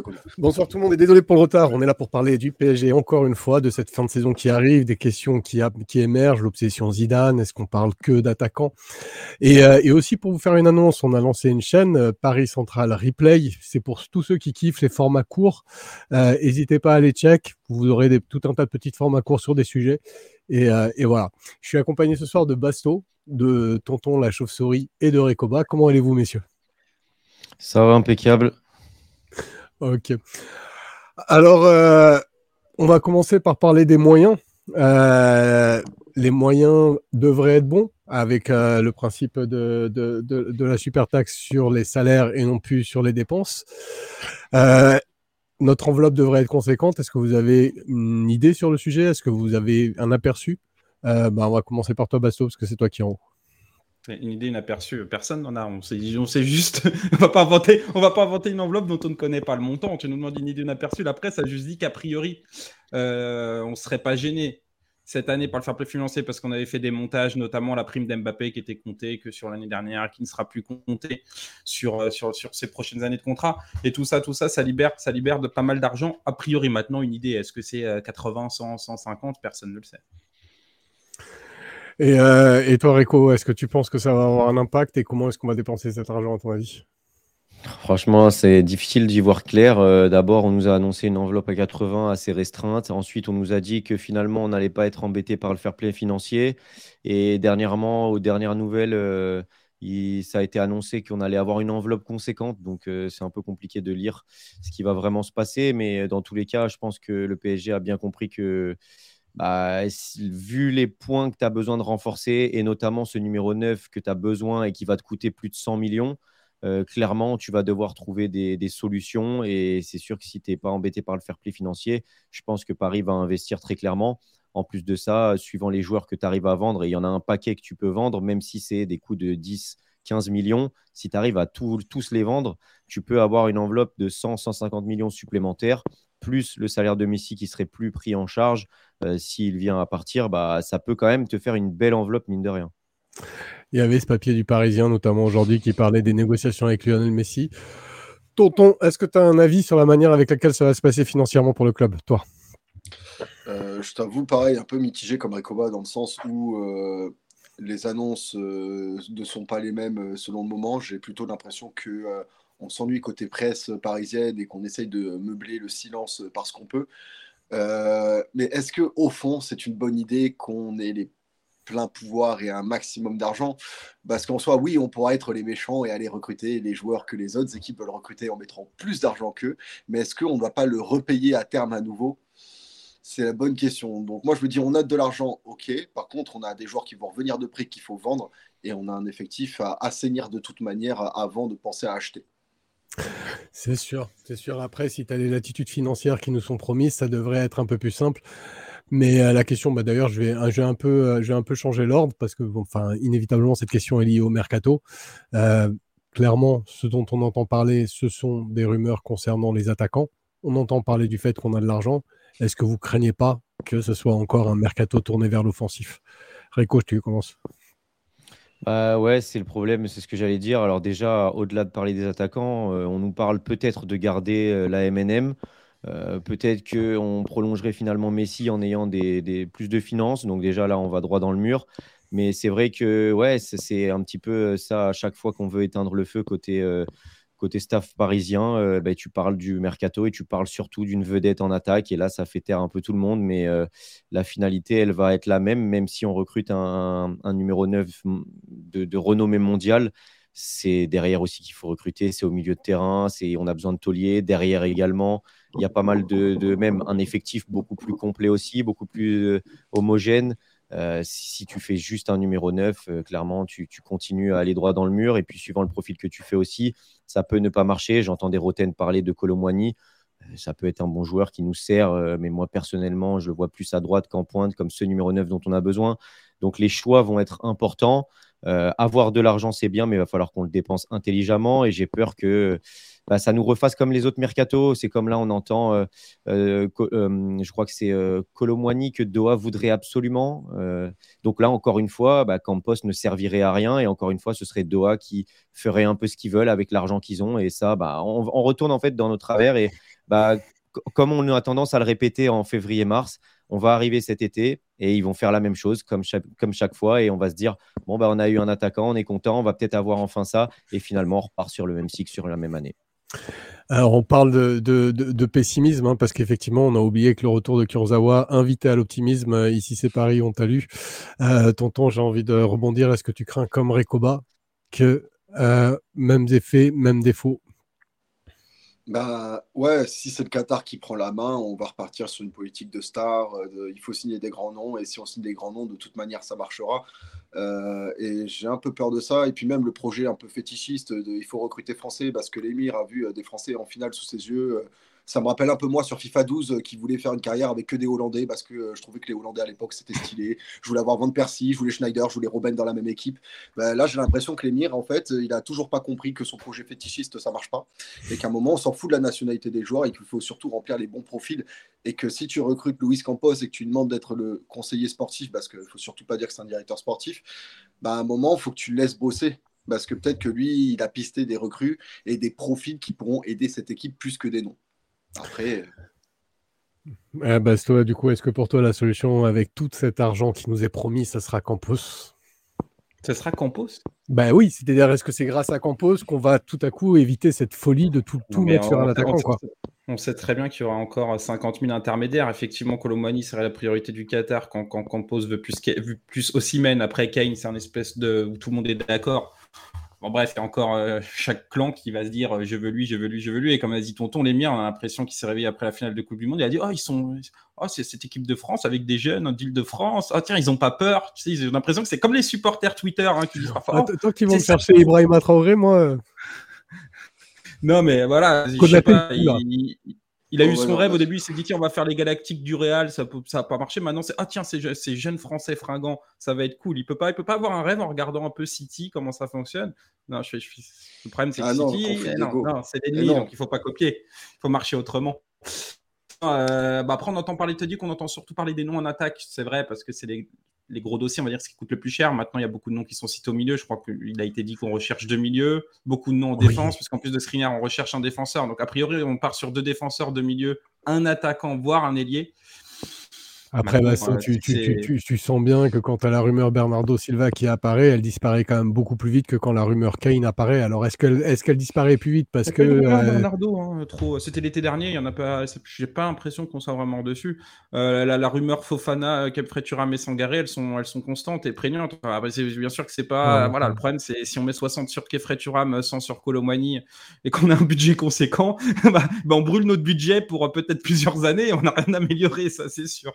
Kono. Bonsoir tout le monde et désolé pour le retard. On est là pour parler du PSG encore une fois, de cette fin de saison qui arrive, des questions qui émergent, l'obsession Zidane, est-ce qu'on parle que d'attaquants et aussi pour vous faire une annonce, on a lancé une chaîne Paris Central Replay. C'est pour tous ceux qui kiffent les formats courts. N'hésitez pas à aller check. Vous aurez tout un tas de petits formats courts sur des sujets. Et voilà. Je suis accompagné ce soir de Basto, de Tonton la Chauve-souris et de Recoba. Comment allez-vous, messieurs? Ça va, impeccable. Ok. Alors, on va commencer par parler des moyens. Les moyens devraient être bons avec le principe de la super taxe sur les salaires et non plus sur les dépenses. Notre enveloppe devrait être conséquente. Est-ce que vous avez une idée sur le sujet? Est-ce que vous avez un aperçu? On va commencer par toi, Basto, parce que c'est toi qui es en haut. Une idée inaperçue, personne n'en a. On sait juste, on va pas inventer une enveloppe dont on ne connaît pas le montant. Tu nous demandes une idée inaperçue. La presse a juste dit qu'a priori, on ne serait pas gêné cette année par le fair play financier parce qu'on avait fait des montages, notamment la prime d'Mbappé qui était comptée que sur l'année dernière, qui ne sera plus comptée sur ces prochaines années de contrat. Et tout ça, ça libère de pas mal d'argent. A priori, maintenant, une idée, est-ce que c'est 80, 100, 150? Personne ne le sait. Et toi, Rico, est-ce que tu penses que ça va avoir un impact et comment est-ce qu'on va dépenser cet argent à ton avis? Franchement, c'est difficile d'y voir clair. D'abord, on nous a annoncé une enveloppe à 80 assez restreinte. Ensuite, on nous a dit que finalement, on n'allait pas être embêté par le fair play financier. Et dernièrement, aux dernières nouvelles, ça a été annoncé qu'on allait avoir une enveloppe conséquente. Donc, c'est un peu compliqué de lire ce qui va vraiment se passer. Mais dans tous les cas, je pense que le PSG a bien compris que vu les points que tu as besoin de renforcer, et notamment ce numéro 9 que tu as besoin et qui va te coûter plus de 100 millions, clairement, tu vas devoir trouver des solutions. Et c'est sûr que si tu n'es pas embêté par le fair play financier, je pense que Paris va investir très clairement. En plus de ça, suivant les joueurs que tu arrives à vendre, et il y en a un paquet que tu peux vendre, même si c'est des coûts de 10, 15 millions, si tu arrives à tous les vendre, tu peux avoir une enveloppe de 100, 150 millions supplémentaires, plus le salaire de Messi qui serait plus pris en charge. S'il vient à partir, ça peut quand même te faire une belle enveloppe, mine de rien. Il y avait ce papier du Parisien, notamment aujourd'hui, qui parlait des négociations avec Lionel Messi. Tonton, est-ce que tu as un avis sur la manière avec laquelle ça va se passer financièrement pour le club, toi? Je t'avoue, pareil, un peu mitigé comme Recoba, dans le sens où les annonces ne sont pas les mêmes selon le moment. J'ai plutôt l'impression que on s'ennuie côté presse parisienne et qu'on essaye de meubler le silence parce qu'on peut. Mais est-ce que au fond, c'est une bonne idée qu'on ait les pleins pouvoirs et un maximum d'argent? Parce qu'en soi, oui, on pourra être les méchants et aller recruter les joueurs que les autres équipes veulent recruter en mettant plus d'argent qu'eux. Mais est-ce qu'on ne va pas le repayer à terme à nouveau? C'est la bonne question. Donc moi, je me dis, on a de l'argent, ok. Par contre, on a des joueurs qui vont revenir de prix qu'il faut vendre et on a un effectif à assainir de toute manière avant de penser à acheter. C'est sûr, c'est sûr. Après, si tu as les latitudes financières qui nous sont promises, ça devrait être un peu plus simple. Mais la question, d'ailleurs, je vais un peu changer l'ordre parce que, inévitablement, cette question est liée au mercato. Clairement, ce dont on entend parler, ce sont des rumeurs concernant les attaquants. On entend parler du fait qu'on a de l'argent. Est-ce que vous craignez pas que ce soit encore un mercato tourné vers l'offensif? Rico, tu commences. Ouais, c'est le problème, c'est ce que j'allais dire. Alors déjà, au-delà de parler des attaquants, on nous parle peut-être de garder la MNM. Peut-être qu'on prolongerait finalement Messi en ayant plus de finances. Donc déjà, là, on va droit dans le mur. Mais c'est vrai que ouais, c'est un petit peu ça à chaque fois qu'on veut éteindre le feu côté staff parisien. Tu parles du mercato et tu parles surtout d'une vedette en attaque. Et là, ça fait taire un peu tout le monde. Mais la finalité, elle va être la même si on recrute un numéro 9 de renommée mondiale. C'est derrière aussi qu'il faut recruter. C'est au milieu de terrain. On a besoin de tauliers. Derrière également, il y a pas mal même un effectif beaucoup plus complet aussi, beaucoup plus homogène. Si tu fais juste un numéro 9, clairement, tu continues à aller droit dans le mur. Et puis, suivant le profil que tu fais aussi, ça peut ne pas marcher. J'entends des Roten parler de Kolo Muani. Ça peut être un bon joueur qui nous sert, mais moi, personnellement, je le vois plus à droite qu'en pointe, comme ce numéro 9 dont on a besoin. Donc, les choix vont être importants. Avoir de l'argent, c'est bien, mais il va falloir qu'on le dépense intelligemment. Et j'ai peur que ça nous refasse comme les autres mercato. C'est comme là, on entend, je crois que c'est Kolo Muani que Doha voudrait absolument. Donc là, encore une fois, Campos ne servirait à rien. Et encore une fois, ce serait Doha qui ferait un peu ce qu'ils veulent avec l'argent qu'ils ont. Et ça, on retourne en fait dans nos travers. Et comme on a tendance à le répéter en février-mars, on va arriver cet été et ils vont faire la même chose comme chaque fois. Et on va se dire, bon, on a eu un attaquant, on est content, on va peut-être avoir enfin ça. Et finalement, on repart sur le même cycle, sur la même année. Alors, on parle de pessimisme, parce qu'effectivement, on a oublié que le retour de Kurzawa invitait à l'optimisme. Ici, c'est Paris, on t'a lu. Tonton, j'ai envie de rebondir. Est-ce que tu crains, comme Recoba, que mêmes effets, mêmes défauts? Bah ouais, si c'est le Qatar qui prend la main, on va repartir sur une politique de stars. Il faut signer des grands noms, et si on signe des grands noms, de toute manière, ça marchera. Et j'ai un peu peur de ça. Et puis même le projet un peu fétichiste il faut recruter français parce que l'émir a vu des Français en finale sous ses yeux. Ça me rappelle un peu moi sur FIFA 12 qui voulait faire une carrière avec que des Hollandais parce que je trouvais que les Hollandais à l'époque c'était stylé. Je voulais avoir Van Persie, je voulais Schneider, je voulais Robben dans la même équipe. Là j'ai l'impression que l'émir en fait il a toujours pas compris que son projet fétichiste ça marche pas et qu'à un moment on s'en fout de la nationalité des joueurs et qu'il faut surtout remplir les bons profils et que si tu recrutes Luis Campos et que tu demandes d'être le conseiller sportif parce qu'il faut surtout pas dire que c'est un directeur sportif, à un moment il faut que tu le laisses bosser. Parce que peut-être que lui, il a pisté des recrues et des profils qui pourront aider cette équipe plus que des noms. Après. Toi, du coup, est-ce que pour toi, la solution avec tout cet argent qui nous est promis, ça sera Campos? Ce sera Campos? Oui, c'est-à-dire, est-ce que c'est grâce à Campos qu'on va tout à coup éviter cette folie de tout mettre sur un attaquant, quoi? On sait très bien qu'il y aura encore 50 000 intermédiaires. Effectivement, Kolo Muani serait la priorité du Qatar quand Campos veut plus Osimhen. Après, Kane, c'est un espèce de où tout le monde est d'accord. Bon, bref, il y a encore chaque clan qui va se dire je veux lui, je veux lui, je veux lui. Et comme a dit Tonton, l'émir, on a l'impression qu'il s'est réveillé après la finale de Coupe du Monde. Il a dit c'est cette équipe de France avec des jeunes d'Île-de-France. Tiens, ils n'ont pas peur. Tu sais, j'ai l'impression que c'est comme les supporters Twitter qui disent parfois. Tant qu'ils vont chercher Ibrahima Traoré, moi. Non, mais voilà, je sais pas. Il a eu son rêve au début, il s'est dit tiens, on va faire les Galactiques du Real, ça n'a pas marché. Maintenant, c'est jeunes Français fringants, ça va être cool. Il peut pas avoir un rêve en regardant un peu City, comment ça fonctionne. Non, le problème, c'est que City, c'est l'ennemi, donc il faut pas copier. Il faut marcher autrement. Après, on entend parler, te dit qu'on entend surtout parler des noms en attaque, c'est vrai, parce que c'est les gros dossiers, on va dire, ce qui coûte le plus cher. Maintenant, il y a beaucoup de noms qui sont cités au milieu. Je crois qu'il a été dit qu'on recherche 2 milieux, beaucoup de noms en défense, parce qu'en plus de Skriniar, on recherche un défenseur. Donc, a priori, on part sur 2 défenseurs, 2 milieux, un attaquant, voire un ailier. Après, tu sens bien que quand tu as la rumeur Bernardo Silva qui apparaît, elle disparaît quand même beaucoup plus vite que quand la rumeur Kane apparaît. Alors, est-ce qu'elle disparaît plus vite parce que Bernardo, trop. C'était l'été dernier, il y en a pas. J'ai pas l'impression qu'on soit vraiment dessus. La rumeur Fofana, Kepfre Thuram et Sangaré, elles sont constantes et prégnantes. Bien sûr que c'est pas. Le problème, c'est si on met 60 sur Kepfre Thuram, 100 sur Kolo Muani et qu'on a un budget conséquent, on brûle notre budget pour peut-être plusieurs années et on n'a rien amélioré, ça c'est sûr.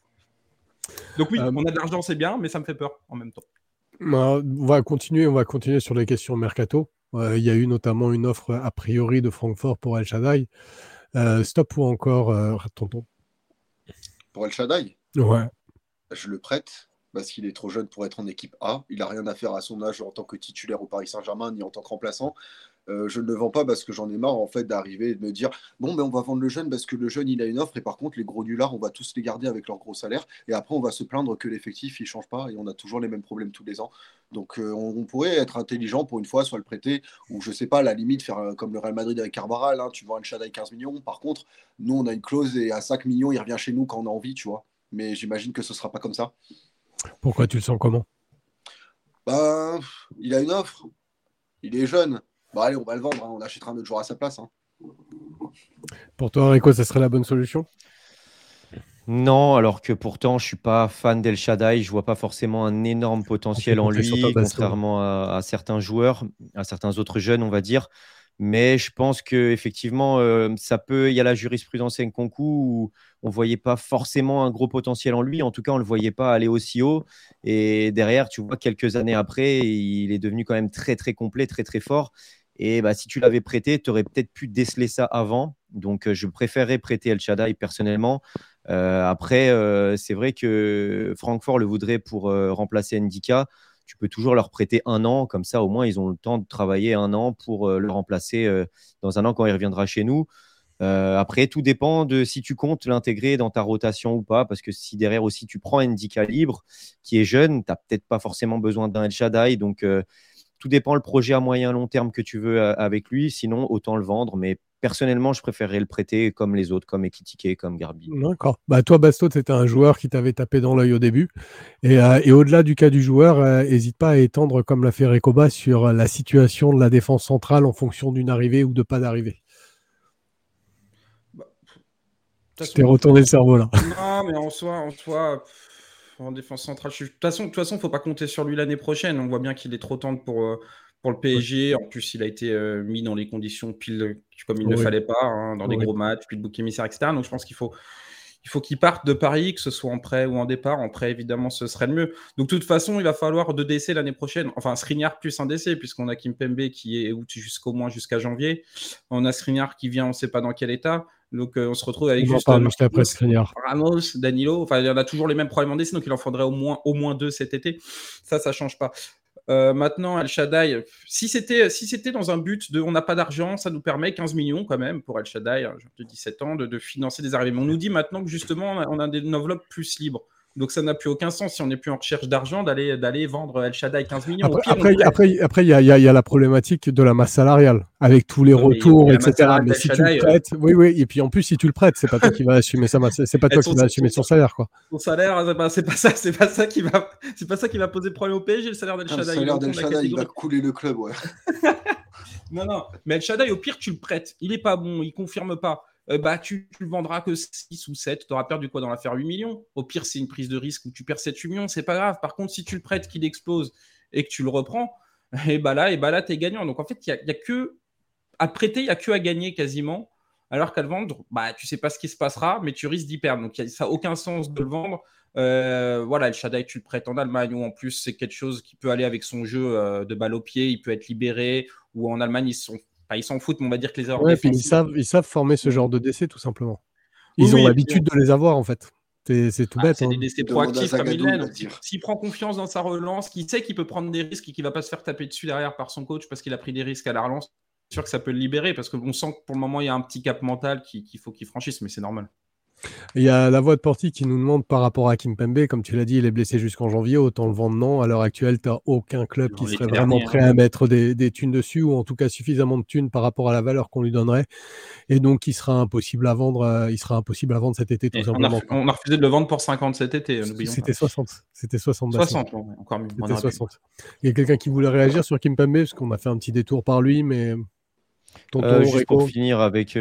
Donc oui, on a de l'argent, c'est bien, mais ça me fait peur en même temps. On va continuer sur les questions mercato. Il y a eu notamment une offre a priori de Francfort pour El Shaddai. Stop ou encore, Tonton? Pour El Shaddai? Ouais. Je le prête parce qu'il est trop jeune pour être en équipe A. Il n'a rien à faire à son âge en tant que titulaire au Paris Saint-Germain ni en tant que remplaçant. Je ne le vends pas parce que j'en ai marre en fait d'arriver et de me dire bon on va vendre le jeune parce que le jeune il a une offre et par contre les gros nullards on va tous les garder avec leur gros salaire et après on va se plaindre que l'effectif il change pas et on a toujours les mêmes problèmes tous les ans. Donc on pourrait être intelligent pour une fois, soit le prêter ou je sais pas à la limite faire comme le Real Madrid avec Carvajal, tu vends El Shaddai 15 millions. Par contre nous on a une clause et à 5 millions il revient chez nous quand on a envie, tu vois. Mais j'imagine que ce sera pas comme ça. Pourquoi tu le sens comment? Il a une offre, il est jeune. Allez, on va le vendre, on achètera un autre joueur à sa place. Pour toi, Rico, ça serait la bonne solution? Non, alors que pourtant, je ne suis pas fan d'El Shaddai. Je ne vois pas forcément un énorme potentiel en lui, contrairement à certains joueurs, à certains autres jeunes, on va dire. Mais je pense qu'effectivement, il y a la jurisprudence Nkunku où on ne voyait pas forcément un gros potentiel en lui. En tout cas, on ne le voyait pas aller aussi haut. Et derrière, tu vois, quelques années après, il est devenu quand même très, très complet, très, très fort. Et si tu l'avais prêté, tu aurais peut-être pu déceler ça avant. Donc, je préférerais prêter El Shaddai personnellement. Après, c'est vrai que Francfort le voudrait pour remplacer Ndika. tu peux toujours leur prêter 1 an. Comme ça, au moins, ils ont le temps de travailler 1 an pour le remplacer dans 1 an quand il reviendra chez nous. Après, tout dépend de si tu comptes l'intégrer dans ta rotation ou pas, parce que si derrière aussi tu prends Ndika libre, qui est jeune, tu n'as peut-être pas forcément besoin d'un El Shaddai. Donc, tout dépend le projet à moyen long terme que tu veux avec lui. Sinon, autant le vendre. Mais personnellement, je préférerais le prêter comme les autres, comme Ekitike, comme Garbi. D'accord. Bah, toi, Basto, c'était un joueur qui t'avait tapé dans l'œil au début. Et au-delà du cas du joueur, n'hésite pas à étendre, comme l'a fait Recoba, sur la situation de la défense centrale en fonction d'une arrivée ou de pas d'arrivée. Je t'ai retourné le cerveau là. Non, mais en soi, en défense centrale, de toute façon, faut pas compter sur lui l'année prochaine. On voit bien qu'il est trop tendre pour le PSG. En plus, il a été mis dans les conditions pile comme il ne fallait pas, hein, dans des gros matchs, puis le bouc émissaire, etc. Donc, je pense qu'il faut qu'il parte de Paris, que ce soit en prêt ou en départ. En prêt, évidemment, ce serait le mieux. Donc, de toute façon, il va falloir 2 décès l'année prochaine. Enfin, Skriniar plus un décès, puisqu'on a Kimpembe qui est out jusqu'à janvier. On a Skriniar qui vient, on ne sait pas dans quel état. Donc, on se retrouve avec juste après Skriniar. Ramos, Danilo. Enfin, il y en a toujours les mêmes problèmes en décès, donc il en faudrait au moins 2 cet été. Ça ne change pas. Maintenant, El Shaddai, si c'était dans un but de on n'a pas d'argent, ça nous permet 15 millions quand même pour El Shaddai, de 17 ans, de financer des arrivées. Mais on nous dit maintenant que justement, on a une enveloppe plus libre. Donc ça n'a plus aucun sens si on n'est plus en recherche d'argent d'aller vendre El Shaddai 15 millions. Après, il y a la problématique de la masse salariale avec tous les retours, etc. Mais si tu le prêtes, oui. Et puis en plus, si tu le prêtes, c'est pas toi qui vas assumer c'est pas toi qui vas assumer son salaire, quoi. Son salaire, c'est pas ça qui va poser problème au PSG, le salaire d'El Shaddai. Le salaire d'El Shaddai, il va couler le club, ouais. Non. Mais El Shaddai, au pire, tu le prêtes. Il est pas bon, il confirme pas. Tu le vendras que 6 ou 7, tu auras perdu quoi dans l'affaire 8 millions. Au pire, c'est une prise de risque où tu perds 7-8 millions, c'est pas grave. Par contre, si tu le prêtes, qu'il explose et que tu le reprends, et bah là, t'es gagnant. Donc en fait, il y a que à prêter, il n'y a que à gagner quasiment, alors qu'à le vendre, tu sais pas ce qui se passera, mais tu risques d'y perdre. Donc ça n'a aucun sens de le vendre. El Shaddai, tu le prêtes en Allemagne, où en plus c'est quelque chose qui peut aller avec son jeu de balle au pied, il peut être libéré, ou en Allemagne, ils s'en foutent, mais on va dire que les erreurs défensives... ils savent former ce genre de décès, tout simplement. Ils ont l'habitude de les avoir, en fait. C'est tout bête. C'est des décès proactifs comme il l'est. S'il prend confiance dans sa relance, qu'il sait qu'il peut prendre des risques et qu'il ne va pas se faire taper dessus derrière par son coach parce qu'il a pris des risques à la relance, c'est sûr que ça peut le libérer parce qu'on sent que pour le moment, il y a un petit cap mental qu'il faut qu'il franchisse, mais c'est normal. Il y a la voix de Porty qui nous demande par rapport à Kimpembe, comme tu l'as dit, il est blessé jusqu'en janvier, autant le vendre non. À l'heure actuelle, tu n'as aucun club qui serait vraiment prêt à mettre des thunes dessus, ou en tout cas suffisamment de thunes par rapport à la valeur qu'on lui donnerait. Et donc, il sera impossible à vendre cet été, tout simplement. On a refusé de le vendre pour 50 cet été. C'était 60. C'était 60. 60, encore mieux. C'était 60. Il y a quelqu'un qui voulait réagir sur Kimpembe, parce qu'on a fait un petit détour par lui, mais... Juste pour finir avec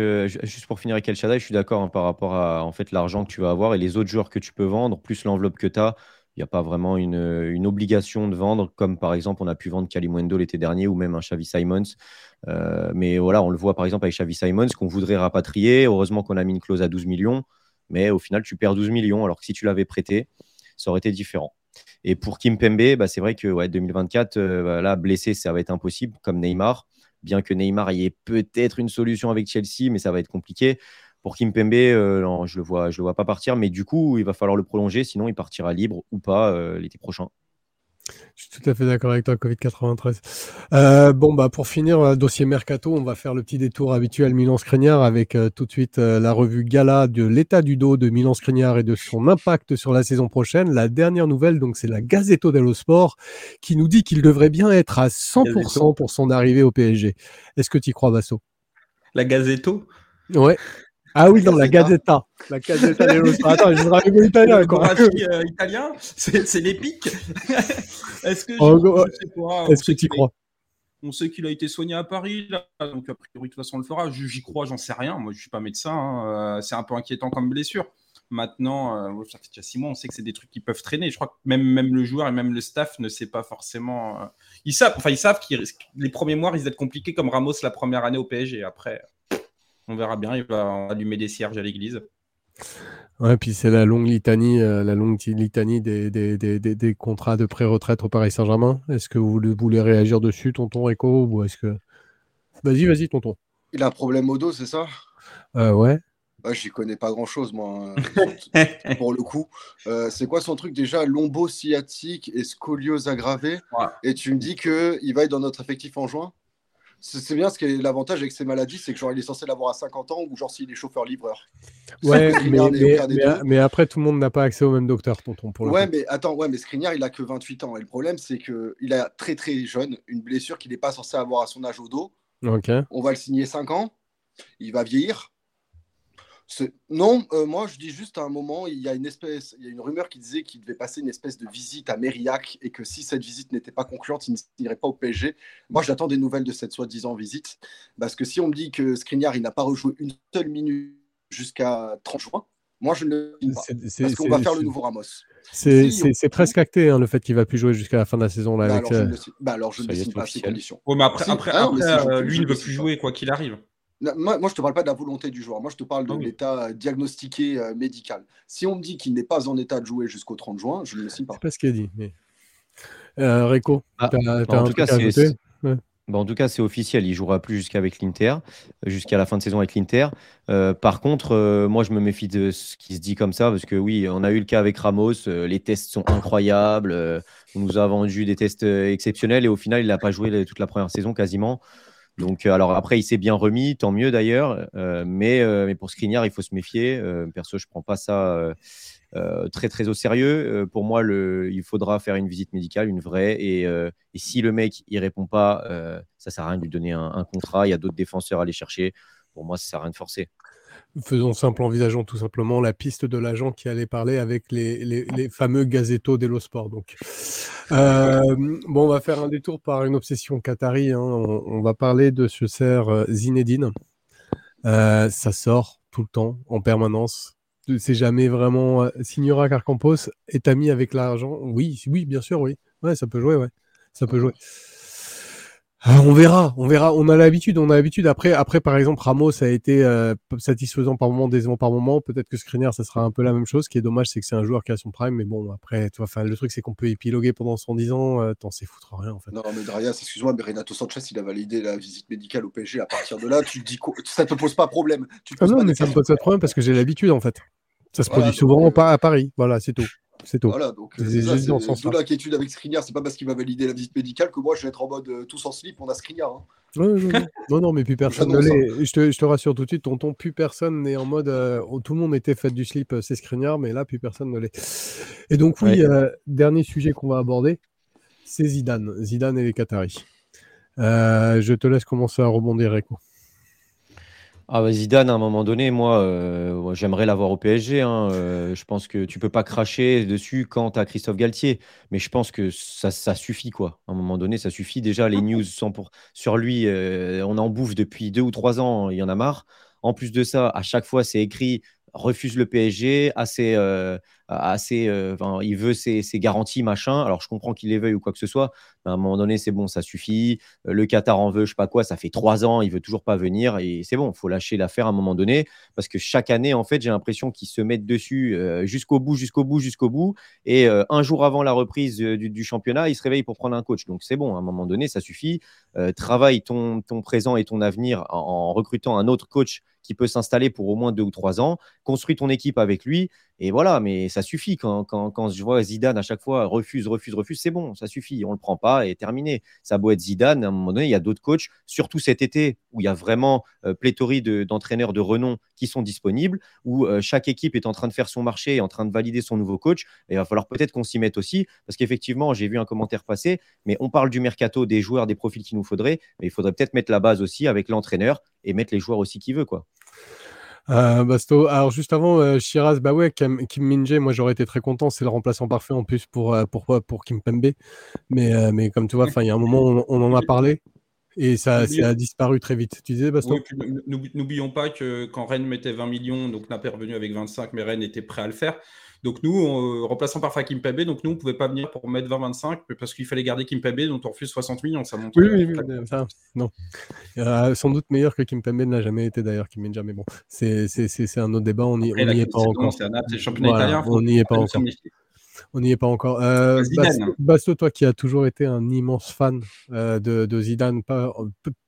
El Shaddai, je suis d'accord par rapport à en fait, l'argent que tu vas avoir et les autres joueurs que tu peux vendre, plus l'enveloppe que tu as. Il n'y a pas vraiment une obligation de vendre, comme par exemple on a pu vendre Kalimundo l'été dernier ou même un Xavi Simons. Mais voilà, on le voit par exemple avec Xavi Simons qu'on voudrait rapatrier. Heureusement qu'on a mis une clause à 12 millions, mais au final tu perds 12 millions alors que si tu l'avais prêté, ça aurait été différent. Et pour Kimpembe, c'est vrai que 2024, là, blessé, ça va être impossible, comme Neymar. Bien que Neymar y ait peut-être une solution avec Chelsea, mais ça va être compliqué. Pour Kimpembe, non, je le vois pas partir, mais du coup, il va falloir le prolonger, sinon il partira libre ou pas l'été prochain. Je suis tout à fait d'accord avec toi, Covid-93. Pour finir, dossier Mercato, on va faire le petit détour habituel Milan Skriniar avec tout de suite la revue Gala de l'état du dos de Milan Skriniar et de son impact sur la saison prochaine. La dernière nouvelle, donc, c'est la Gazzetto dello Sport qui nous dit qu'il devrait bien être à 100% pour son arrivée au PSG. Est-ce que tu y crois, Basso? La Gazzetto? Ouais. Ah oui, dans la Gazzetta. La Gazzetta dello Sport. Attends, je voudrais arriver italien. Italien, c'est l'épique. Est-ce que tu y crois? On sait qu'il a été soigné à Paris, là, donc a priori, de toute façon, on le fera. J'y crois, j'en sais rien. Moi, je ne suis pas médecin. Hein. C'est un peu inquiétant comme blessure. Maintenant, ça fait déjà 6 mois, on sait que c'est des trucs qui peuvent traîner. Je crois que même le joueur et même le staff ne sait pas forcément. Ils savent que les premiers mois risquent d'être compliqués, comme Ramos la première année au PSG. Après, on verra bien. Il va allumer des cierges à l'église. Ouais, puis c'est la longue litanie des contrats de pré-retraite au Paris Saint-Germain. Est-ce que vous voulez réagir dessus, tonton Rico, ou est-ce que... Vas-y, tonton. Il a un problème au dos, c'est ça? Ouais. Ouais, j'y connais pas grand-chose, moi, pour le coup. C'est quoi son truc déjà? Lombo-sciatique et scoliose aggravée. Ouais. Et tu me dis qu'il va être dans notre effectif en juin? C'est bien, ce qui est l'avantage avec ces maladies, c'est que genre il est censé l'avoir à 50 ans ou genre s'il est chauffeur-livreur. Ouais, Skriniar n'est aucun des deux. mais après, tout le monde n'a pas accès au même docteur, tonton, pour le Ouais, coup. mais attends, ouais, mais Skriniar, il a que 28 ans. Et le problème, c'est qu'il a très très jeune une blessure qu'il n'est pas censé avoir à son âge au dos. Ok. On va le signer 5 ans. Il va vieillir. Non, moi je dis juste à un moment, il y a une rumeur qui disait qu'il devait passer une espèce de visite à Mérillac et que si cette visite n'était pas concluante, il ne signerait pas au PSG. Moi j'attends des nouvelles de cette soi-disant visite, parce que si on me dit que Skriniar il n'a pas rejoué une seule minute jusqu'à 30 juin, moi je ne le signe pas, parce qu'on va faire le nouveau Ramos. C'est presque acté, hein, le fait qu'il ne va plus jouer jusqu'à la fin de la saison. Là, alors, je ne le signe pas à ces conditions. Ouais, mais après, lui, il ne veut plus jouer quoi qu'il arrive. Moi, je ne te parle pas de la volonté du joueur. Moi, je te parle de l'état diagnostiqué médical. Si on me dit qu'il n'est pas en état de jouer jusqu'au 30 juin, je ne le signe pas. C'est pas ce qu'il a dit. Mais... Rico, en tout cas, c'est officiel. Il ne jouera plus jusqu'à la fin de saison avec l'Inter. Par contre, moi, je me méfie de ce qui se dit comme ça, parce que oui, on a eu le cas avec Ramos. Les tests sont incroyables. On nous a vendu des tests exceptionnels et au final, il n'a pas joué toute la première saison quasiment. Donc, alors après, il s'est bien remis, tant mieux d'ailleurs. Mais pour Skriniar, il faut se méfier. Perso, je ne prends pas ça très très au sérieux. Pour moi, il faudra faire une visite médicale, une vraie. Et si le mec il répond pas, ça sert à rien de lui donner un contrat. Il y a d'autres défenseurs à aller chercher. Pour moi, ça sert à rien de forcer. Faisons simple, envisageons tout simplement la piste de l'agent qui allait parler avec les fameux Gazzetto dello Sport. Donc, on va faire un détour par une obsession qatari. Hein. On va parler de ce cher Zinedine. Ça sort tout le temps, en permanence. C'est jamais vraiment. Signora Carcampos est ami avec l'argent. Oui, bien sûr, oui. Ouais, ça peut jouer, ouais. Ça peut jouer. On verra. On a l'habitude. Après, par exemple, Ramos a été satisfaisant par moment, décevant par moment. Peut-être que Skriniar, ça sera un peu la même chose. Ce qui est dommage, c'est que c'est un joueur qui a son prime. Mais bon, après, le truc, c'est qu'on peut épiloguer pendant 110 ans. T'en sais foutre rien, en fait. Non, mais Darius, excuse-moi, mais Renato Sanchez, il a validé la visite médicale au PSG. À partir de là, tu te dis quoi? Ça te pose pas problème. Non, mais ça me pose pas de problème parce que j'ai l'habitude, en fait. Ça se produit souvent pas à Paris. Voilà, c'est tout. C'est tout. Voilà, donc d'où l'inquiétude avec Skriniar. C'est pas parce qu'il va valider la visite médicale que moi je vais être en mode tous en slip, on a Skriniar. Hein. Non, mais plus personne ne l'est. Je te rassure tout de suite, tonton, plus personne n'est en mode tout le monde était fait du slip, c'est Skriniar, mais là plus personne ne l'est. Et donc oui, dernier sujet qu'on va aborder, c'est Zidane et les Qataris. Je te laisse commencer à rebondir, Rico. Zidane, à un moment donné, moi, j'aimerais l'avoir au PSG. Hein. Je pense que tu peux pas cracher dessus quand tu as Christophe Galtier. Mais je pense que ça suffit, quoi. À un moment donné, ça suffit. Déjà, les news sur lui, on en bouffe depuis 2 ou 3 ans. Il y en a marre. En plus de ça, à chaque fois, c'est écrit refuse le PSG, il veut ses garanties, machin. Alors, je comprends qu'il les veuille ou quoi que ce soit, mais à un moment donné, c'est bon, ça suffit. Le Qatar en veut, je sais pas quoi, ça fait 3 ans, il veut toujours pas venir et c'est bon, il faut lâcher l'affaire à un moment donné parce que chaque année, en fait, j'ai l'impression qu'ils se mettent dessus jusqu'au bout. Et un jour avant la reprise du championnat, ils se réveillent pour prendre un coach. Donc, c'est bon, à un moment donné, ça suffit. Travaille ton présent et ton avenir en recrutant un autre coach qui peut s'installer pour au moins 2 ou 3 ans, construis ton équipe avec lui, et voilà, mais ça suffit. Quand je vois Zidane à chaque fois refuse, c'est bon, ça suffit, on le prend pas et terminé. Ça a beau être Zidane, à un moment donné, il y a d'autres coachs, surtout cet été, où il y a vraiment pléthorie d'entraîneurs de renom qui sont disponibles, où chaque équipe est en train de faire son marché, en train de valider son nouveau coach, et il va falloir peut-être qu'on s'y mette aussi, parce qu'effectivement, j'ai vu un commentaire passer, mais on parle du mercato, des joueurs, des profils qu'il nous faudrait, mais il faudrait peut-être mettre la base aussi avec l'entraîneur et mettre les joueurs aussi qu'il veut, quoi. Basto, alors juste avant Shiraz, bah ouais, Kim Min-jae, moi j'aurais été très content, c'est le remplaçant parfait en plus pour Kimpembe, mais comme tu vois, il y a un moment on en a parlé et ça a disparu très vite. Tu disais, Basto? Oui, n'oublions pas que quand Rennes mettait 20 millions, donc Naples est revenu avec 25, mais Rennes était prêt à le faire. Donc nous, remplaçant parfois Kimpembe, donc nous on ne pouvait pas venir pour mettre 20-25 parce qu'il fallait garder Kimpembe, donc on refuse 60 millions, ça montre. Oui, non. Sans doute meilleur que Kimpembe ne l'a jamais été d'ailleurs, Kim Min-jae, mais bon, c'est un autre débat, on n'y est pas encore. C'est le championnat italien, on n'y est pas encore. On n'y est pas encore. Basto, toi qui as toujours été un immense fan de Zidane,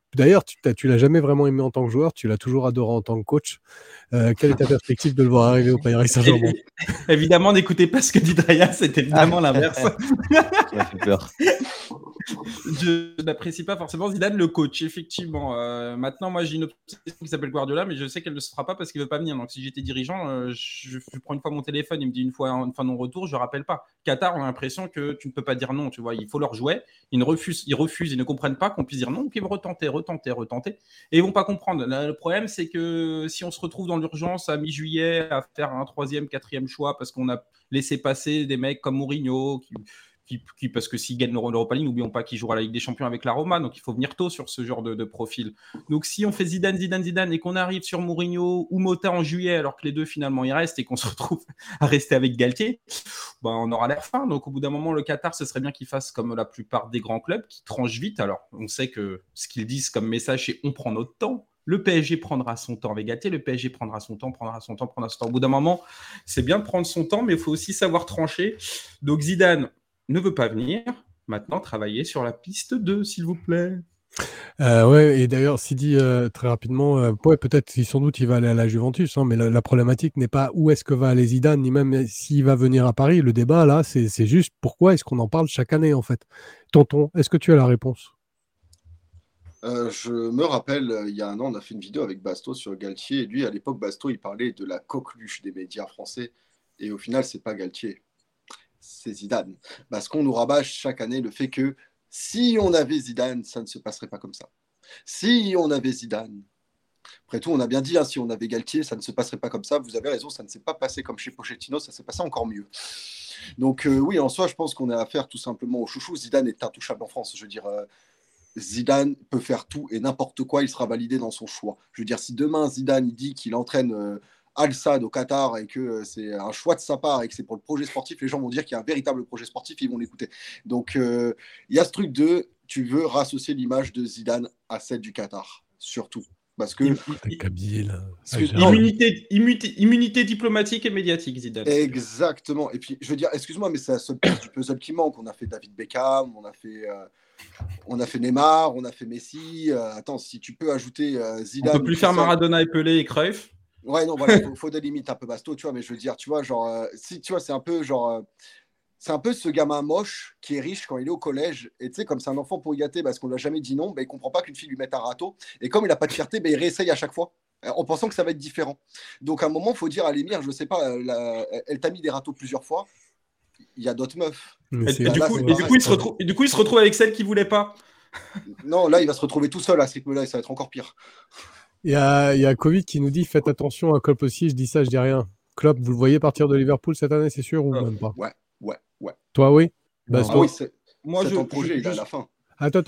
D'ailleurs, tu l'as jamais vraiment aimé en tant que joueur, tu l'as toujours adoré en tant que coach. Quelle est ta perspective de le voir arriver au Paris Saint-Germain? Évidemment, n'écoutez pas ce que dit Drea, c'est évidemment l'inverse. Ça m'a fait peur. Je n'apprécie pas forcément Zidane, le coach, effectivement. Maintenant, moi, j'ai une obsession qui s'appelle Guardiola, mais je sais qu'elle ne se fera pas parce qu'il ne veut pas venir. Donc, si j'étais dirigeant, je prends une fois mon téléphone, il me dit une fois non-retour, je ne rappelle pas. Qatar, on a l'impression que tu ne peux pas dire non, tu vois. Il faut leur jouer. Ils refusent, ils ne comprennent pas qu'on puisse dire non, donc ils vont retenter. Et ils ne vont pas comprendre. Là, le problème, c'est que si on se retrouve dans l'urgence à mi-juillet à faire un 3e, 4e choix parce qu'on a laissé passer des mecs comme Mourinho parce que s'il gagne l'Europa League, n'oublions pas qu'il jouera la Ligue des Champions avec la Roma, donc il faut venir tôt sur ce genre de profil. Donc si on fait Zidane et qu'on arrive sur Mourinho ou Mota en juillet, alors que les deux finalement ils restent et qu'on se retrouve à rester avec Galtier, on aura l'air fin. Donc au bout d'un moment, le Qatar, ce serait bien qu'il fasse comme la plupart des grands clubs, qui tranchent vite. Alors on sait que ce qu'ils disent comme message, c'est on prend notre temps. Le PSG prendra son temps avec Galtier, le PSG prendra son temps. Au bout d'un moment, c'est bien de prendre son temps, mais il faut aussi savoir trancher. Donc Zidane ne veut pas venir. Maintenant, travailler sur la piste 2, s'il vous plaît. Ouais, et d'ailleurs, Sidi, très rapidement, peut-être, sans doute, il va aller à la Juventus, hein, mais la problématique n'est pas où est-ce que va aller Zidane, ni même s'il va venir à Paris. Le débat, là, c'est juste pourquoi est-ce qu'on en parle chaque année, en fait. Tonton, est-ce que tu as la réponse? Je me rappelle, il y a un an, on a fait une vidéo avec Basto sur Galtier. Et lui, à l'époque, Basto, il parlait de la coqueluche des médias français. Et au final, c'est pas Galtier, c'est Zidane. Parce qu'on nous rabâche chaque année le fait que si on avait Zidane, ça ne se passerait pas comme ça. Si on avait Zidane, après tout, on a bien dit, hein, si on avait Galtier, ça ne se passerait pas comme ça. Vous avez raison, ça ne s'est pas passé comme chez Pochettino, ça s'est passé encore mieux. Donc oui, en soi, je pense qu'on a affaire tout simplement au chouchou. Zidane est intouchable en France. Je veux dire, Zidane peut faire tout et n'importe quoi, il sera validé dans son choix. Je veux dire, si demain Zidane il dit qu'il entraîne Al-Sadd au Qatar et que c'est un choix de sa part et que c'est pour le projet sportif, les gens vont dire qu'il y a un véritable projet sportif, ils vont l'écouter. Donc il y a ce truc de tu veux rassocier l'image de Zidane à celle du Qatar, surtout. Parce que immunité diplomatique et médiatique, Zidane. Exactement. Et puis je veux dire, excuse-moi, mais c'est la seule pièce du puzzle qui manque. On a fait David Beckham, on a fait Neymar, on a fait Messi. Attends, si tu peux ajouter Zidane. On peut plus faire Maradona et Pelé et Cruyff. Ouais, non, voilà, faut des limites un peu Basto, tu vois, mais je veux dire, tu vois, genre, si, tu vois, c'est un peu genre. C'est un peu ce gamin moche qui est riche quand il est au collège. Et tu sais, comme c'est un enfant pour y gâter parce qu'on lui a jamais dit non, il comprend pas qu'une fille lui mette un râteau. Et comme il n'a pas de fierté, il réessaye à chaque fois en pensant que ça va être différent. Donc à un moment, il faut dire à l'émir, je sais pas, elle t'a mis des râteaux plusieurs fois. Il y a d'autres meufs. Et du coup, il se retrouve avec celle qu'il voulait pas. Non, là, il va se retrouver tout seul à ce rythme-là et ça va être encore pire. Il y a Covid qui nous dit faites attention à Klopp aussi. Je dis ça, je dis rien. Klopp, vous le voyez partir de Liverpool cette année, c'est sûr ou même pas? Ouais. Toi, oui. Oui, moi, c'est ton projet, il est à la fin. Attends,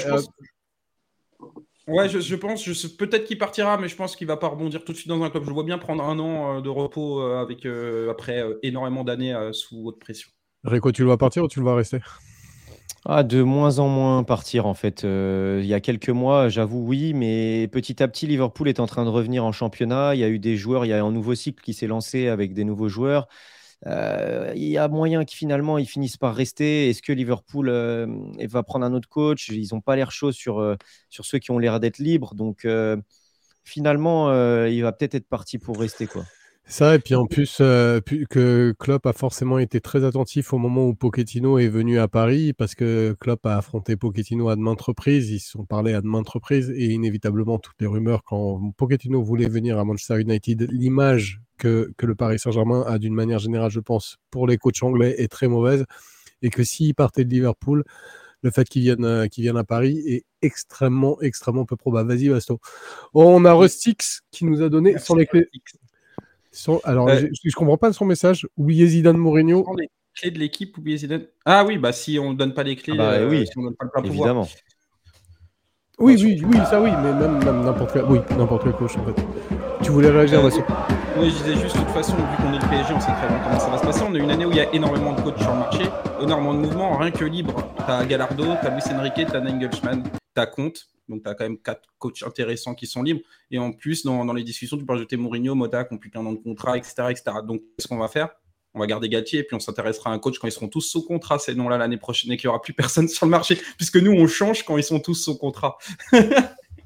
Ouais, je pense, peut-être qu'il partira, mais je pense qu'il va pas rebondir tout de suite dans un club. Je le vois bien prendre un an de repos après énormément d'années sous haute pression. Rico, tu le vois partir ou tu le vois rester? De moins en moins partir en fait. Il y a quelques mois, j'avoue, oui, mais petit à petit, Liverpool est en train de revenir en championnat. Il y a eu des joueurs, il y a un nouveau cycle qui s'est lancé avec des nouveaux joueurs. Il y a moyen qu'ils finalement ils finissent par rester. Est-ce que Liverpool va prendre un autre coach? Ils n'ont pas l'air chauds sur ceux qui ont l'air d'être libres. Donc finalement, il va peut-être être parti pour rester, quoi. Ça, et puis en plus, que Klopp a forcément été très attentif au moment où Pochettino est venu à Paris, parce que Klopp a affronté Pochettino à de maintes reprises, ils se sont parlé à de maintes reprises, et inévitablement, toutes les rumeurs, quand Pochettino voulait venir à Manchester United, l'image que le Paris Saint-Germain a d'une manière générale, je pense, pour les coachs anglais est très mauvaise, et que s'il partait de Liverpool, le fait qu'il vienne à Paris est extrêmement, extrêmement peu probable. Vas-y, Basto. On a Rustix qui nous a donné sur les clés. Alors, je comprends pas son message. Oubliez Zidane, Mourinho. Les clés de l'équipe, oubliez Zidane. Ah oui, si on ne donne pas les clés, oui, si on ne donne pas le plein évidemment. pouvoir. Oui, ça oui, mais même n'importe quel coach en fait. Tu voulais réagir là-dessus? Oui, je disais juste, de toute façon, vu qu'on est le PSG, on sait très bien comment ça va se passer. On a une année où il y a énormément de coachs sur le marché, énormément de mouvements, rien que libre. T'as Gallardo, t'as Luis Enrique, t'as Nagelsmann, t'as Conte. Donc, tu as quand même 4 coachs intéressants qui sont libres. Et en plus, dans les discussions, tu peux rajouter Mourinho, Mota, qui ont plus qu'un an de contrat, etc., etc. Donc, qu'est-ce qu'on va faire? On va garder Galtier et puis on s'intéressera à un coach quand ils seront tous sous contrat, ces noms-là, l'année prochaine, et qu'il n'y aura plus personne sur le marché, puisque nous, on change quand ils sont tous sous contrat.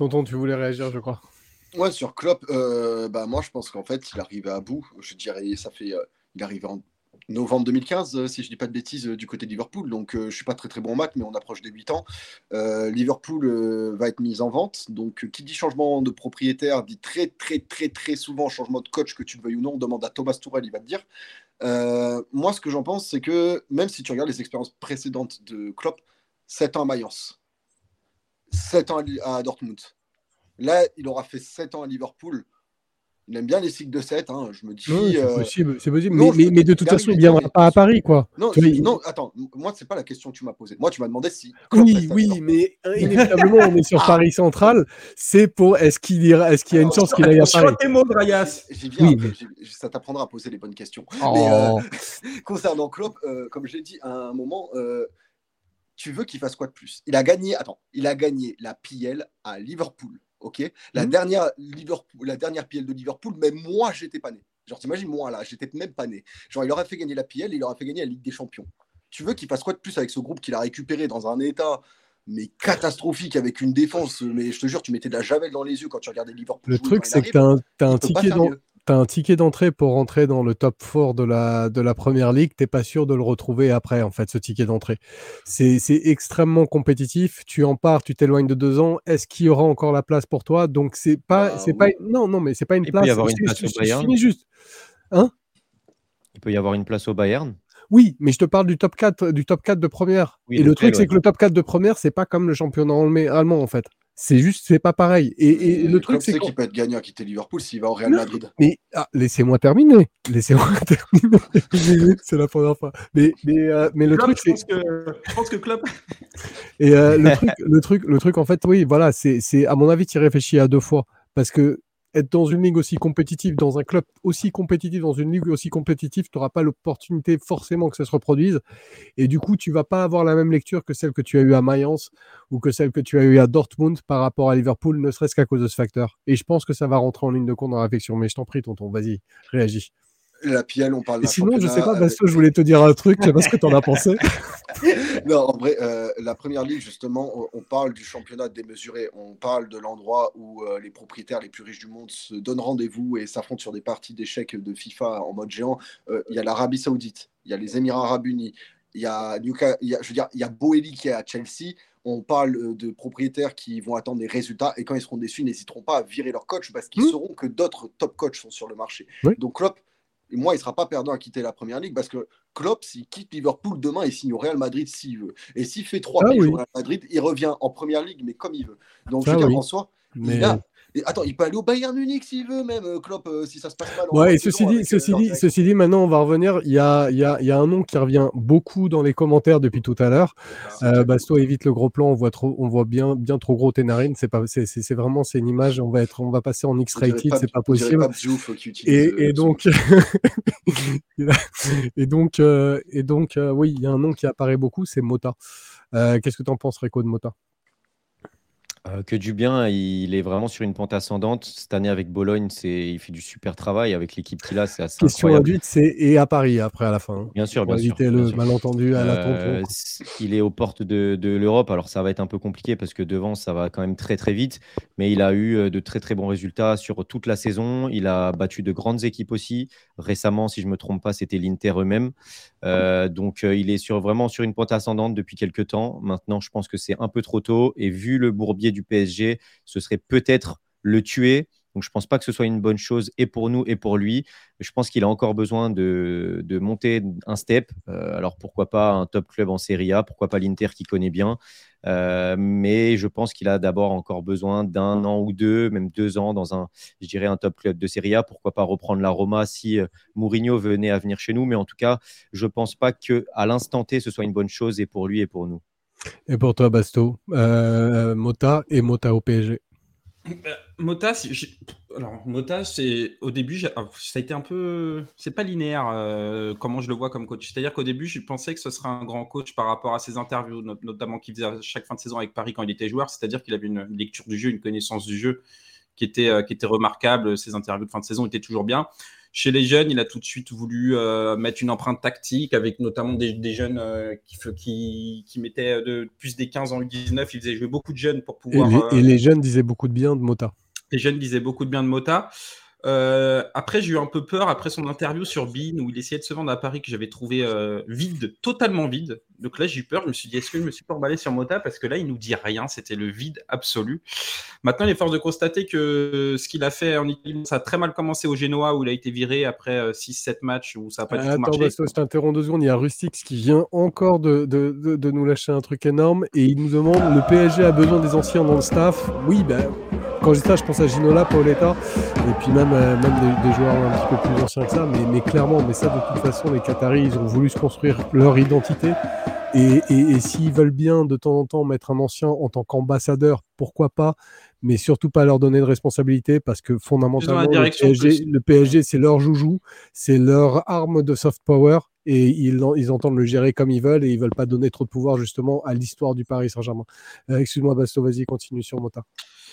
Tonton, tu voulais réagir, je crois. Ouais, sur Klopp, moi je pense qu'en fait il arrivait à bout. Je dirais, il arrivait en novembre 2015, si je dis pas de bêtises, du côté de Liverpool. Donc je suis pas très très bon en maths, mais on approche des 8 ans. Liverpool va être mise en vente. Donc qui dit changement de propriétaire dit très très très très souvent changement de coach, que tu le veuilles ou non. On demande à Thomas Tuchel, il va te dire. Moi, ce que j'en pense, c'est que même si tu regardes les expériences précédentes de Klopp, 7 ans à Mayence, 7 ans à Dortmund. Là, il aura fait 7 ans à Liverpool. Il aime bien les cycles de 7. Hein. Je me dis. Oui, c'est possible. Non, mais de toute façon, il ne viendra pas à Paris, quoi. Non, Tu vois, non, attends. Moi, c'est pas la question que tu m'as posée. Moi, tu m'as demandé si. Oui, mais inévitablement, on est sur Paris Central. C'est pour est-ce qu'il y a une chance qu'il aille à Paris? Tes mots, Drayas. Ça t'apprendra à poser les bonnes questions. Oh. Mais concernant Klopp, comme je l'ai dit à un moment, tu veux qu'il fasse quoi de plus? Il a gagné la PL à Liverpool. Ok, la dernière PL de Liverpool, même moi, j'étais pas né. Genre, t'imagines, moi, là, j'étais même pas né. Genre, il aurait fait gagner la PL, il aurait fait gagner la Ligue des Champions. Tu veux qu'il fasse quoi de plus avec ce groupe qu'il a récupéré dans un état mais catastrophique, avec une défense, mais je te jure, tu mettais de la javel dans les yeux quand tu regardais Liverpool. Le truc, c'est que t'as un ticket d'entrée pour rentrer dans le top 4 de la première ligue. T'es pas sûr de le retrouver après, en fait, ce ticket d'entrée. C'est extrêmement compétitif. Tu en pars, tu t'éloignes de 2 ans. Est-ce qu'il y aura encore la place pour toi? Donc, non, mais c'est pas une place. Il peut y avoir une place au Bayern. Je finis juste. Hein? Il peut y avoir une place au Bayern. Oui, mais je te parle du top 4 de première. Oui, et le truc, c'est que le top 4 de première, c'est pas comme le championnat allemand, en fait. C'est pas pareil. Et le truc, c'est qu'il peut être gagnant à quitter Liverpool s'il va au Real Madrid. Mais laissez-moi terminer. C'est la première fois. Mais le truc, c'est. Je pense que Klopp. Et le truc, en fait, oui, voilà, c'est à mon avis, tu y réfléchis à 2 fois. Parce que être dans une ligue aussi compétitive, dans un club aussi compétitif, dans une ligue aussi compétitive, tu n'auras pas l'opportunité forcément que ça se reproduise. Et du coup, tu ne vas pas avoir la même lecture que celle que tu as eue à Mayence ou que celle que tu as eue à Dortmund par rapport à Liverpool, ne serait-ce qu'à cause de ce facteur. Et je pense que ça va rentrer en ligne de compte dans la réflexion. Mais je t'en prie, tonton, vas-y, réagis. La PL, on parle d'un sinon, je sais pas, Basto, je voulais te dire un truc, je sais pas ce que tu en as pensé. Non, en vrai, la première ligue, justement, on parle du championnat démesuré. On parle de l'endroit où les propriétaires les plus riches du monde se donnent rendez-vous et s'affrontent sur des parties d'échecs de FIFA en mode géant. Il y a l'Arabie Saoudite, il y a les Émirats Arabes Unis, il y a Boehly qui est à Chelsea. On parle de propriétaires qui vont attendre des résultats et quand ils seront déçus, ils n'hésiteront pas à virer leur coach parce qu'ils sauront que d'autres top coachs sont sur le marché. Oui. Donc Klopp, moi, il ne sera pas perdant à quitter la première ligue parce que Klopp, s'il quitte Liverpool demain, il signe au Real Madrid s'il veut. Et s'il fait 3 piges au Real Madrid, il revient en première ligue, mais comme il veut. Donc, je veux dire, en soi, il peut aller au Bayern Munich s'il veut, même Klopp, si ça se passe mal. Ouais, et ceci dit, maintenant, on va revenir. Il y a un nom qui revient beaucoup dans les commentaires depuis tout à l'heure. Basto évite le gros plan. On voit bien trop gros tes narines. C'est vraiment une image. On va passer en X-rated. C'est pas possible. Et donc, oui, il y a un nom qui apparaît beaucoup. C'est Mota. Qu'est-ce que tu en penses, Réco, de Mota? Que du bien, il est vraiment sur une pente ascendante. Cette année avec Bologne, il fait du super travail avec l'équipe qu'il a, c'est assez incroyable. Question induite, c'est à Paris après à la fin. Bien sûr, pour éviter le malentendu à la tonton. Il est aux portes de l'Europe, alors ça va être un peu compliqué parce que devant, ça va quand même très très vite, mais il a eu de très très bons résultats sur toute la saison. Il a battu de grandes équipes aussi. Récemment, si je ne me trompe pas, c'était l'Inter eux-mêmes. Donc il est vraiment sur une pente ascendante depuis quelques temps. Maintenant, je pense que c'est un peu trop tôt et vu le bourbier du PSG, ce serait peut-être le tuer. Donc, je ne pense pas que ce soit une bonne chose et pour nous et pour lui. Je pense qu'il a encore besoin de monter un step. Alors, pourquoi pas un top club en Serie A? Pourquoi pas l'Inter qui connaît bien? Mais je pense qu'il a d'abord encore besoin d'1 an ou 2, même 2 ans dans un top club de Serie A. Pourquoi pas reprendre la Roma si Mourinho venait à venir chez nous? Mais en tout cas, je ne pense pas qu'à l'instant T, ce soit une bonne chose et pour lui et pour nous. Et pour toi, Basto, Mota et Mota au PSG. Mota, c'est au début, ça a été un peu, c'est pas linéaire comment je le vois comme coach. C'est-à-dire qu'au début, je pensais que ce serait un grand coach par rapport à ses interviews, notamment qu'il faisait à chaque fin de saison avec Paris quand il était joueur. C'est-à-dire qu'il avait une lecture du jeu, une connaissance du jeu qui était remarquable. Ses interviews de fin de saison étaient toujours bien. Chez les jeunes, il a tout de suite voulu mettre une empreinte tactique avec notamment des jeunes qui mettaient de plus des 15 en U19. Il faisait jouer beaucoup de jeunes pour pouvoir. Et les jeunes disaient beaucoup de bien de Mota. Les jeunes disaient beaucoup de bien de Mota. Après, j'ai eu un peu peur après son interview sur beIN où il essayait de se vendre à Paris que j'avais trouvé vide, totalement vide. Donc là, j'ai eu peur. Je me suis dit, est-ce que je me suis pas emballé sur Mota parce que là, il nous dit rien. C'était le vide absolu. Maintenant, il est force de constater que ce qu'il a fait en Italie, ça a très mal commencé au Genoa où il a été viré après 6-7 matchs où ça n'a pas du tout marché. Attends, je t'interromps 2 secondes. Il y a Rustix qui vient encore de nous lâcher un truc énorme et il nous demande le PSG a besoin des anciens dans le staff. Oui, quand je dis ça, je pense à Ginola, Paoletta, et puis même des joueurs un petit peu plus anciens que ça, mais clairement, mais ça de toute façon, les Qataris, ils ont voulu se construire leur identité, et s'ils veulent bien de temps en temps mettre un ancien en tant qu'ambassadeur, pourquoi pas, mais surtout pas leur donner de responsabilité, parce que fondamentalement, le PSG, c'est leur joujou, c'est leur arme de soft power, et ils entendent le gérer comme ils veulent, et ils veulent pas donner trop de pouvoir justement à l'histoire du Paris Saint-Germain. Excuse-moi Basto, vas-y, continue sur Mota.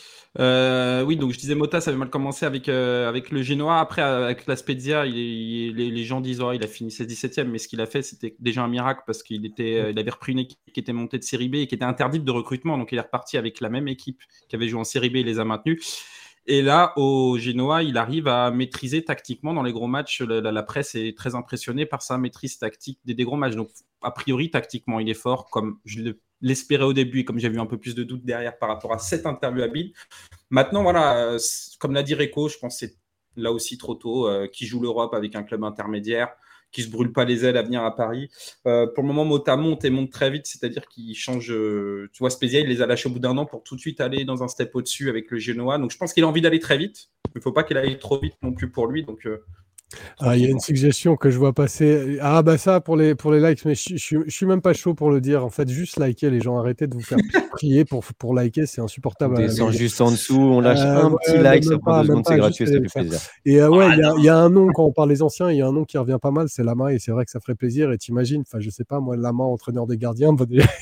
Oui, donc je disais Mota, ça avait mal commencé avec le Genoa. Après, avec la Spezia, les gens disent il a fini 16-17e, mais ce qu'il a fait, c'était déjà un miracle parce qu'il avait repris une équipe qui était montée de Série B et qui était interdite de recrutement. Donc, il est reparti avec la même équipe qui avait joué en Série B et les a maintenus. Et là, au Genoa, il arrive à maîtriser tactiquement dans les gros matchs. La presse est très impressionnée par sa maîtrise tactique des gros matchs. Donc, a priori, tactiquement, il est fort, comme je l'espérais au début et comme j'avais eu un peu plus de doutes derrière par rapport à cette interview à beIN. Maintenant, voilà, comme l'a dit Reco, je pense que c'est là aussi trop tôt, qui joue l'Europe avec un club intermédiaire, qui ne se brûle pas les ailes à venir à Paris. Pour le moment, Mota monte très vite, c'est-à-dire qu'il change. Tu vois, Spezia, il les a lâchés au bout d'un an pour tout de suite aller dans un step au-dessus avec le Genoa. Donc, je pense qu'il a envie d'aller très vite. Il ne faut pas qu'il aille trop vite non plus pour lui. Donc, il y a une suggestion que je vois passer. Ça, pour les likes, mais je suis même pas chaud pour le dire. En fait, juste liker, les gens, arrêtez de vous faire prier pour liker, c'est insupportable. On descend juste en dessous, on lâche un petit like, ça prend 2 secondes, c'est gratuit, ça fait plaisir. Et il y a un nom, quand on parle des anciens, il y a un nom qui revient pas mal, c'est Lama, et c'est vrai que ça ferait plaisir. Et t'imagines, je sais pas, moi, Lama, entraîneur des gardiens,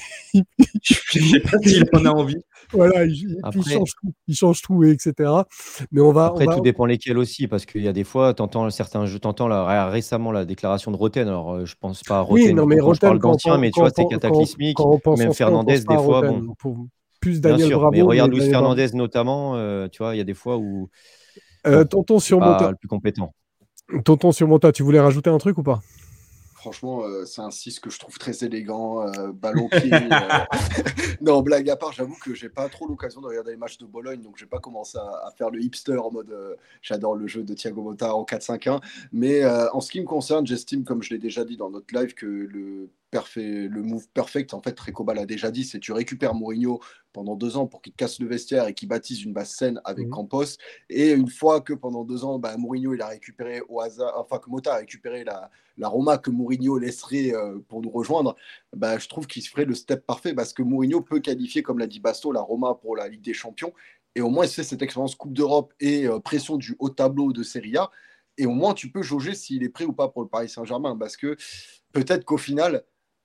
je sais pas s'il en a envie. Voilà, il change tout, etc. Mais tout dépend lesquels aussi, parce qu'il y a des fois, t'entends là, récemment la déclaration de Roten. Alors, je pense pas à Roten. Oui, non, mais Roten, je parle d'ancien, mais tu vois, c'est cataclysmique. Même Fernandez, des fois, plus Daniel Bravo. Mais regarde Luis Fernandez notamment, tu vois, il y a des fois où. Tonton sur Mota. Le plus compétent. Tonton sur Mota, tu voulais rajouter un truc ou pas? Franchement, c'est un 6 que je trouve très élégant, ballon pied. Non, blague à part, j'avoue que j'ai pas trop l'occasion de regarder les matchs de Bologne, donc j'ai pas commencé à faire le hipster en mode j'adore le jeu de Thiago Motta en 4-5-1. Mais en ce qui me concerne, j'estime, comme je l'ai déjà dit dans notre live, que le move perfect, en fait, Recoba l'a déjà dit, c'est tu récupères Mourinho pendant 2 ans pour qu'il te casse le vestiaire et qu'il baptise une basse scène avec Campos. Et une fois que pendant 2 ans, Mourinho il a récupéré au hasard, enfin que Motta a récupéré la Roma que Mourinho laisserait pour nous rejoindre, je trouve qu'il se ferait le step parfait parce que Mourinho peut qualifier, comme l'a dit Basto, la Roma pour la Ligue des Champions. Et au moins, il fait cette expérience Coupe d'Europe et pression du haut tableau de Serie A. Et au moins, tu peux jauger s'il est prêt ou pas pour le Paris Saint-Germain parce que peut-être qu'au final,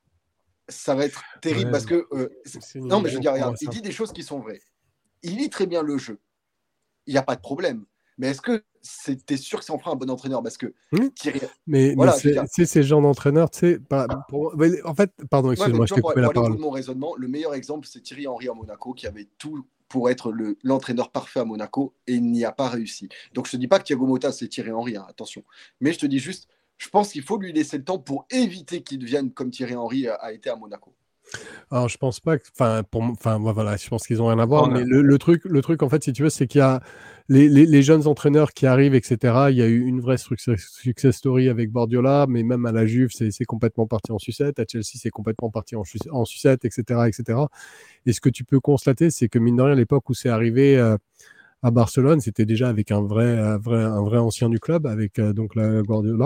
ça va être terrible parce que non, mais je veux dire, regarde, il dit des choses qui sont vraies. Il lit très bien le jeu. Il n'y a pas de problème. Mais est-ce que t'es sûr que ça en fera un bon entraîneur? Parce que Thierry... mais c'est ces genres d'entraîneurs, tu sais, en fait, pardon, excuse-moi, je t'ai coupé la parole. Pour mon raisonnement, le meilleur exemple, c'est Thierry Henry à Monaco, qui avait tout pour être l'entraîneur parfait à Monaco et il n'y a pas réussi. Donc je te dis pas que Thiago Motta c'est Thierry Henry, attention. Mais je te dis juste, je pense qu'il faut lui laisser le temps pour éviter qu'il devienne comme Thierry Henry a été à Monaco. Alors, je pense pas que. Voilà, je pense qu'ils ont rien à voir. Mais le truc, en fait, si tu veux, c'est qu'il y a les jeunes entraîneurs qui arrivent, etc. Il y a eu une vraie success story avec Guardiola, mais même à la Juve, c'est complètement parti en sucette. À Chelsea, c'est complètement parti en sucette, etc., etc. Et ce que tu peux constater, c'est que, mine de rien, à l'époque où c'est arrivé à Barcelone, c'était déjà avec un vrai ancien du club, avec donc la Guardiola.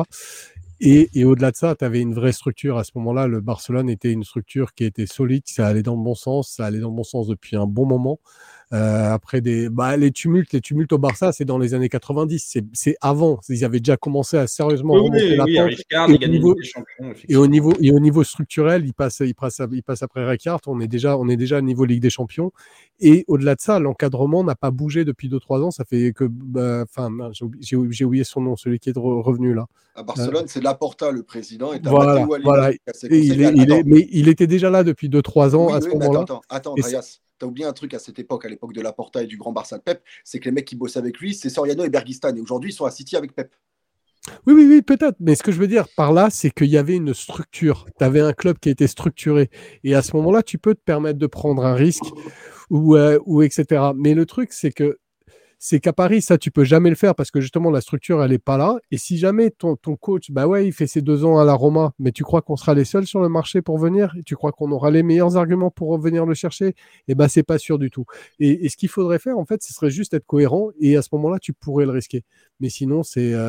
Et au-delà de ça, tu avais une vraie structure. À ce moment-là, le Barcelone était une structure qui était solide, ça allait dans le bon sens depuis un bon moment. après les tumultes au Barça, c'est dans les années 90, c'est avant. Ils avaient déjà commencé à sérieusement remonter la pente. Rijkaard, il gagne une Ligue des Champions. Et au niveau structurel, il passe après Rijkaard. On est déjà à niveau Ligue des Champions. Et au-delà de ça, l'encadrement n'a pas bougé depuis 2-3 ans. Ça fait que, j'ai oublié son nom, celui qui est revenu là. À Barcelone, c'est Laporta le président. Et voilà. Mais il était déjà là depuis 2-3 ans à ce moment-là. Attends, Rayas. T'as oublié un truc à l'époque de Laporta et du grand Barça de Pep, c'est que les mecs qui bossaient avec lui, c'est Soriano et Bergistan. Et aujourd'hui, ils sont à City avec Pep. Oui, peut-être. Mais ce que je veux dire par là, c'est qu'il y avait une structure. Tu avais un club qui était structuré. Et à ce moment-là, tu peux te permettre de prendre un risque ou etc. Mais le truc, c'est qu'à Paris, ça, tu peux jamais le faire parce que justement, la structure, elle n'est pas là. Et si jamais ton coach, il fait ses 2 ans à la Roma, mais tu crois qu'on sera les seuls sur le marché pour venir et tu crois qu'on aura les meilleurs arguments pour venir le chercher, c'est pas sûr du tout. Et ce qu'il faudrait faire, en fait, ce serait juste être cohérent et à ce moment-là, tu pourrais le risquer. Mais sinon,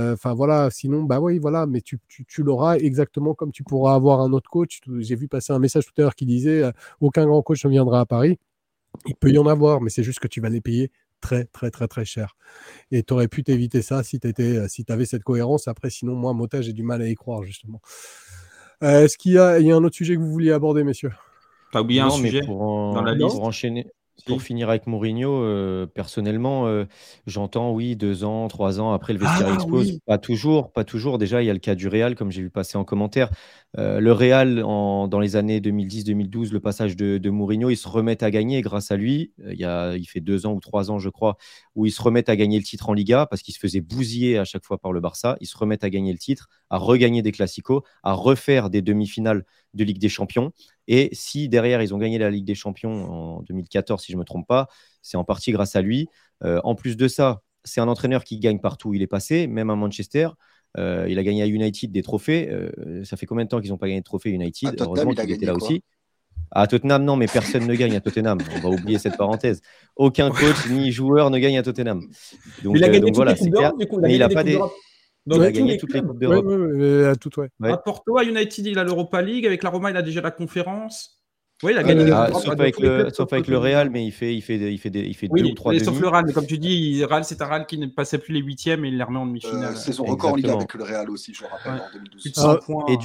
mais tu l'auras exactement comme tu pourras avoir un autre coach. J'ai vu passer un message tout à l'heure qui disait aucun grand coach ne viendra à Paris. Il peut y en avoir, mais c'est juste que tu vas les payer très, très, très, très cher. Et tu aurais pu t'éviter ça si tu avais cette cohérence. Après, sinon, moi, Mota, j'ai du mal à y croire, justement. Est-ce qu'il y a un autre sujet que vous vouliez aborder, messieurs? T'as oublié un sujet dans la liste. Pour enchaîner. Pour finir avec Mourinho, personnellement, j'entends 2 ans, 3 ans, après le vestiaire explose. Oui. Pas toujours. Déjà, il y a le cas du Real, comme j'ai vu passer en commentaire. Le Real, dans les années 2010-2012, le passage de Mourinho, ils se remettent à gagner grâce à lui. Il fait 2 ans ou 3 ans, je crois, où ils se remettent à gagner le titre en Liga parce qu'ils se faisaient bousiller à chaque fois par le Barça. Ils se remettent à gagner le titre, à regagner des classicos, à refaire des demi-finales de Ligue des Champions. Et si derrière, ils ont gagné la Ligue des Champions en 2014, si je ne me trompe pas, c'est en partie grâce à lui. En plus de ça, c'est un entraîneur qui gagne partout où il est passé, même à Manchester. Il a gagné à United des trophées. Ça fait combien de temps qu'ils n'ont pas gagné de trophée United? Heureusement qu'il était là aussi. À Tottenham, non, mais personne ne gagne à Tottenham. On va oublier cette parenthèse. Aucun coach ni joueur ne gagne à Tottenham. Donc, il a gagné voilà, c'est clair. Mais il n'a pas des... Donc, il a gagné toutes les Coupes d'Europe. Ouais. À Porto, à United, il a l'Europa League. Avec la Roma, il a déjà la conférence. Oui, il a gagné sauf avec le Real, mais il fait 2 ou 3 demi. Sauf le Real, mais comme tu dis, Real, c'est un Real qui ne passait plus les 8e et il les remet en demi-finale. C'est son record en Ligue avec le Real aussi, je le rappelle, en 2012. Plus de 100 points. Et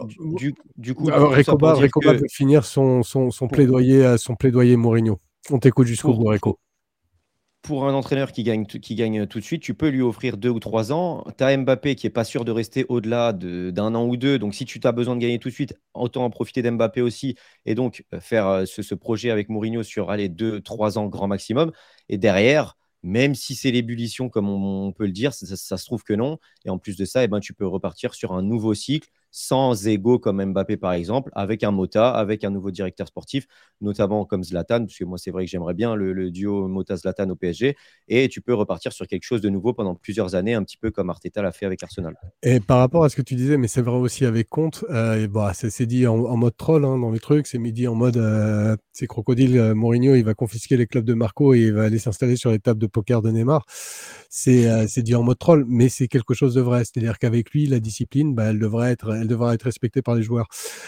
du coup Recoba veut finir son plaidoyer Mourinho. On t'écoute jusqu'au bout, Reco. Pour un entraîneur qui gagne tout de suite, tu peux lui offrir 2 ou 3 ans. Tu as Mbappé qui n'est pas sûr de rester au-delà d'un an ou 2. Donc, si tu as besoin de gagner tout de suite, autant en profiter d'Mbappé aussi. Et donc, faire ce projet avec Mourinho sur 2-3 ans grand maximum. Et derrière, même si c'est l'ébullition, comme on peut le dire, ça se trouve que non. Et en plus de ça, tu peux repartir sur un nouveau cycle, sans ego comme Mbappé par exemple, avec un Mota, avec un nouveau directeur sportif, notamment comme Zlatan, parce que moi c'est vrai que j'aimerais bien le duo Mota-Zlatan au PSG, et tu peux repartir sur quelque chose de nouveau pendant plusieurs années, un petit peu comme Arteta l'a fait avec Arsenal. Et par rapport à ce que tu disais, mais c'est vrai aussi avec Conte, c'est dit en mode troll dans les trucs, c'est dit en mode c'est crocodile, Mourinho il va confisquer les clubs de Marco et il va aller s'installer sur les tables de poker de Neymar. C'est dit en mode troll, mais c'est quelque chose de vrai, c'est-à-dire qu'avec lui la discipline, elle devra être respectée par les joueurs.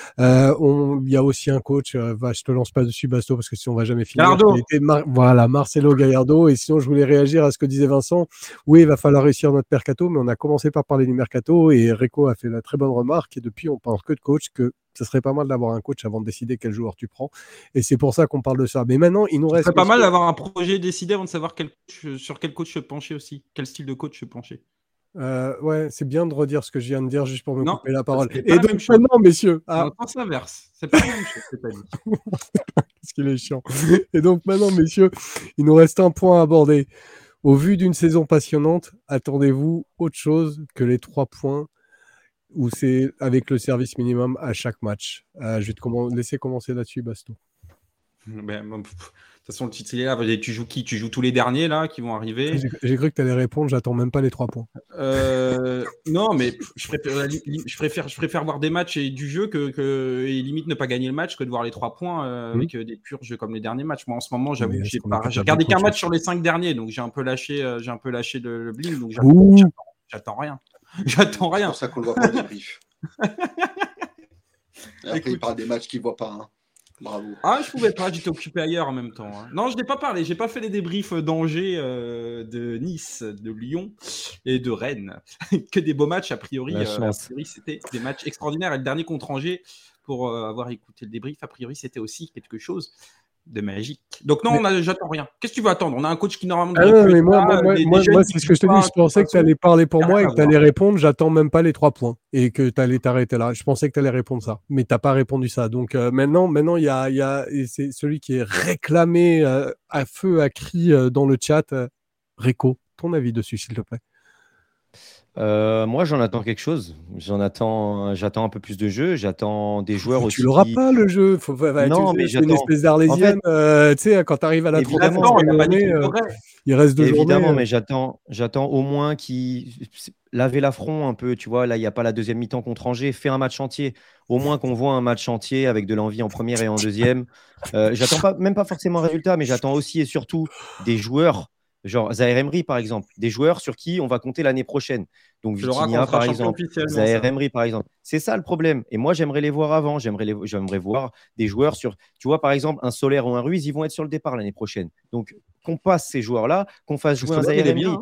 Il y a aussi un coach, je te lance pas dessus Basto parce que sinon on va jamais finir. Voilà, Marcelo Gallardo. Et sinon je voulais réagir à ce que disait Vincent. Oui, il va falloir réussir notre mercato, mais on a commencé par parler du mercato et Reco a fait la très bonne remarque et depuis on parle que de coach, que ce serait pas mal d'avoir un coach avant de décider quel joueur tu prends. Et c'est pour ça qu'on parle de ça. Mais maintenant, il nous reste... Ce serait pas mal d'avoir un projet décidé avant de savoir sur quel coach se pencher aussi, quel style de coach se pencher. Ouais, c'est bien de redire ce que je viens de dire juste pour me couper la parole. Et donc maintenant, messieurs... Non, sens inverse. C'est pas la même chose, c'est pas dit. Parce qu'il est chiant. Et donc maintenant, messieurs, il nous reste un point à aborder. Au vu d'une saison passionnante, attendez-vous autre chose que les 3 points où c'est avec le service minimum à chaque match? Je vais te laisser commencer là-dessus, Basto. De toute façon, le titre, il est là. Tu joues qui? Tu joues tous les derniers là qui vont arriver? J'ai cru que tu allais répondre, j'attends même pas les 3 points. Non, mais je préfère voir des matchs et du jeu et limite ne pas gagner le match que de voir les 3 points avec des purs jeux comme les derniers matchs. Moi, en ce moment, j'avoue que j'ai regardé qu'un match sur les 5 derniers, donc j'ai un peu lâché le bling, donc j'attends rien. J'attends rien. C'est pour ça qu'on le voit pas au débrief. Après, il parle des matchs qu'il voit pas. Bravo. Ah, je pouvais pas, j'étais occupé ailleurs en même temps. Non, je n'ai pas parlé, j'ai pas fait les débriefs d'Angers, de Nice, de Lyon et de Rennes. Que des beaux matchs, a priori. La chance. C'était des matchs extraordinaires. Et le dernier contre Angers, pour avoir écouté le débrief, a priori, c'était aussi quelque chose de magique. Donc non, j'attends rien. Qu'est-ce que tu veux attendre? On a un coach qui normalement mais moi c'est ce que je te dis. Je pensais que tu allais parler pour moi et que tu allais répondre. J'attends même pas les 3 points et que tu allais t'arrêter là. Je pensais que tu allais répondre ça, mais t'as pas répondu ça. Donc maintenant il y a c'est celui qui est réclamé à feu à cri dans le chat. Réco, ton avis dessus, s'il te plaît. Moi, j'en attends quelque chose. J'attends un peu plus de jeu. J'attends des joueurs aussi. Tu l'auras pas le jeu. Non, mais c'est une espèce d'arlésienne. Tu sais, quand tu arrives à la 30e journée, il reste 2 journées. Évidemment, mais j'attends au moins qu'il laver l'affront un peu. Tu vois, là, il n'y a pas la deuxième mi-temps contre Angers. Fais un match entier. Au moins qu'on voit un match entier avec de l'envie en première et en deuxième. J'attends même pas forcément un résultat, mais j'attends aussi et surtout des joueurs. Genre Zaïre Emery, par exemple, des joueurs sur qui on va compter l'année prochaine. Donc Vitinha, par exemple, Zaïre Emery, par exemple. C'est ça le problème. Et moi, j'aimerais les voir avant. J'aimerais voir des joueurs sur, tu vois, par exemple, un Solaire ou un Ruiz, ils vont être sur le départ l'année prochaine. Donc, qu'on passe ces joueurs-là, qu'on fasse jouer un Zaïre Emery.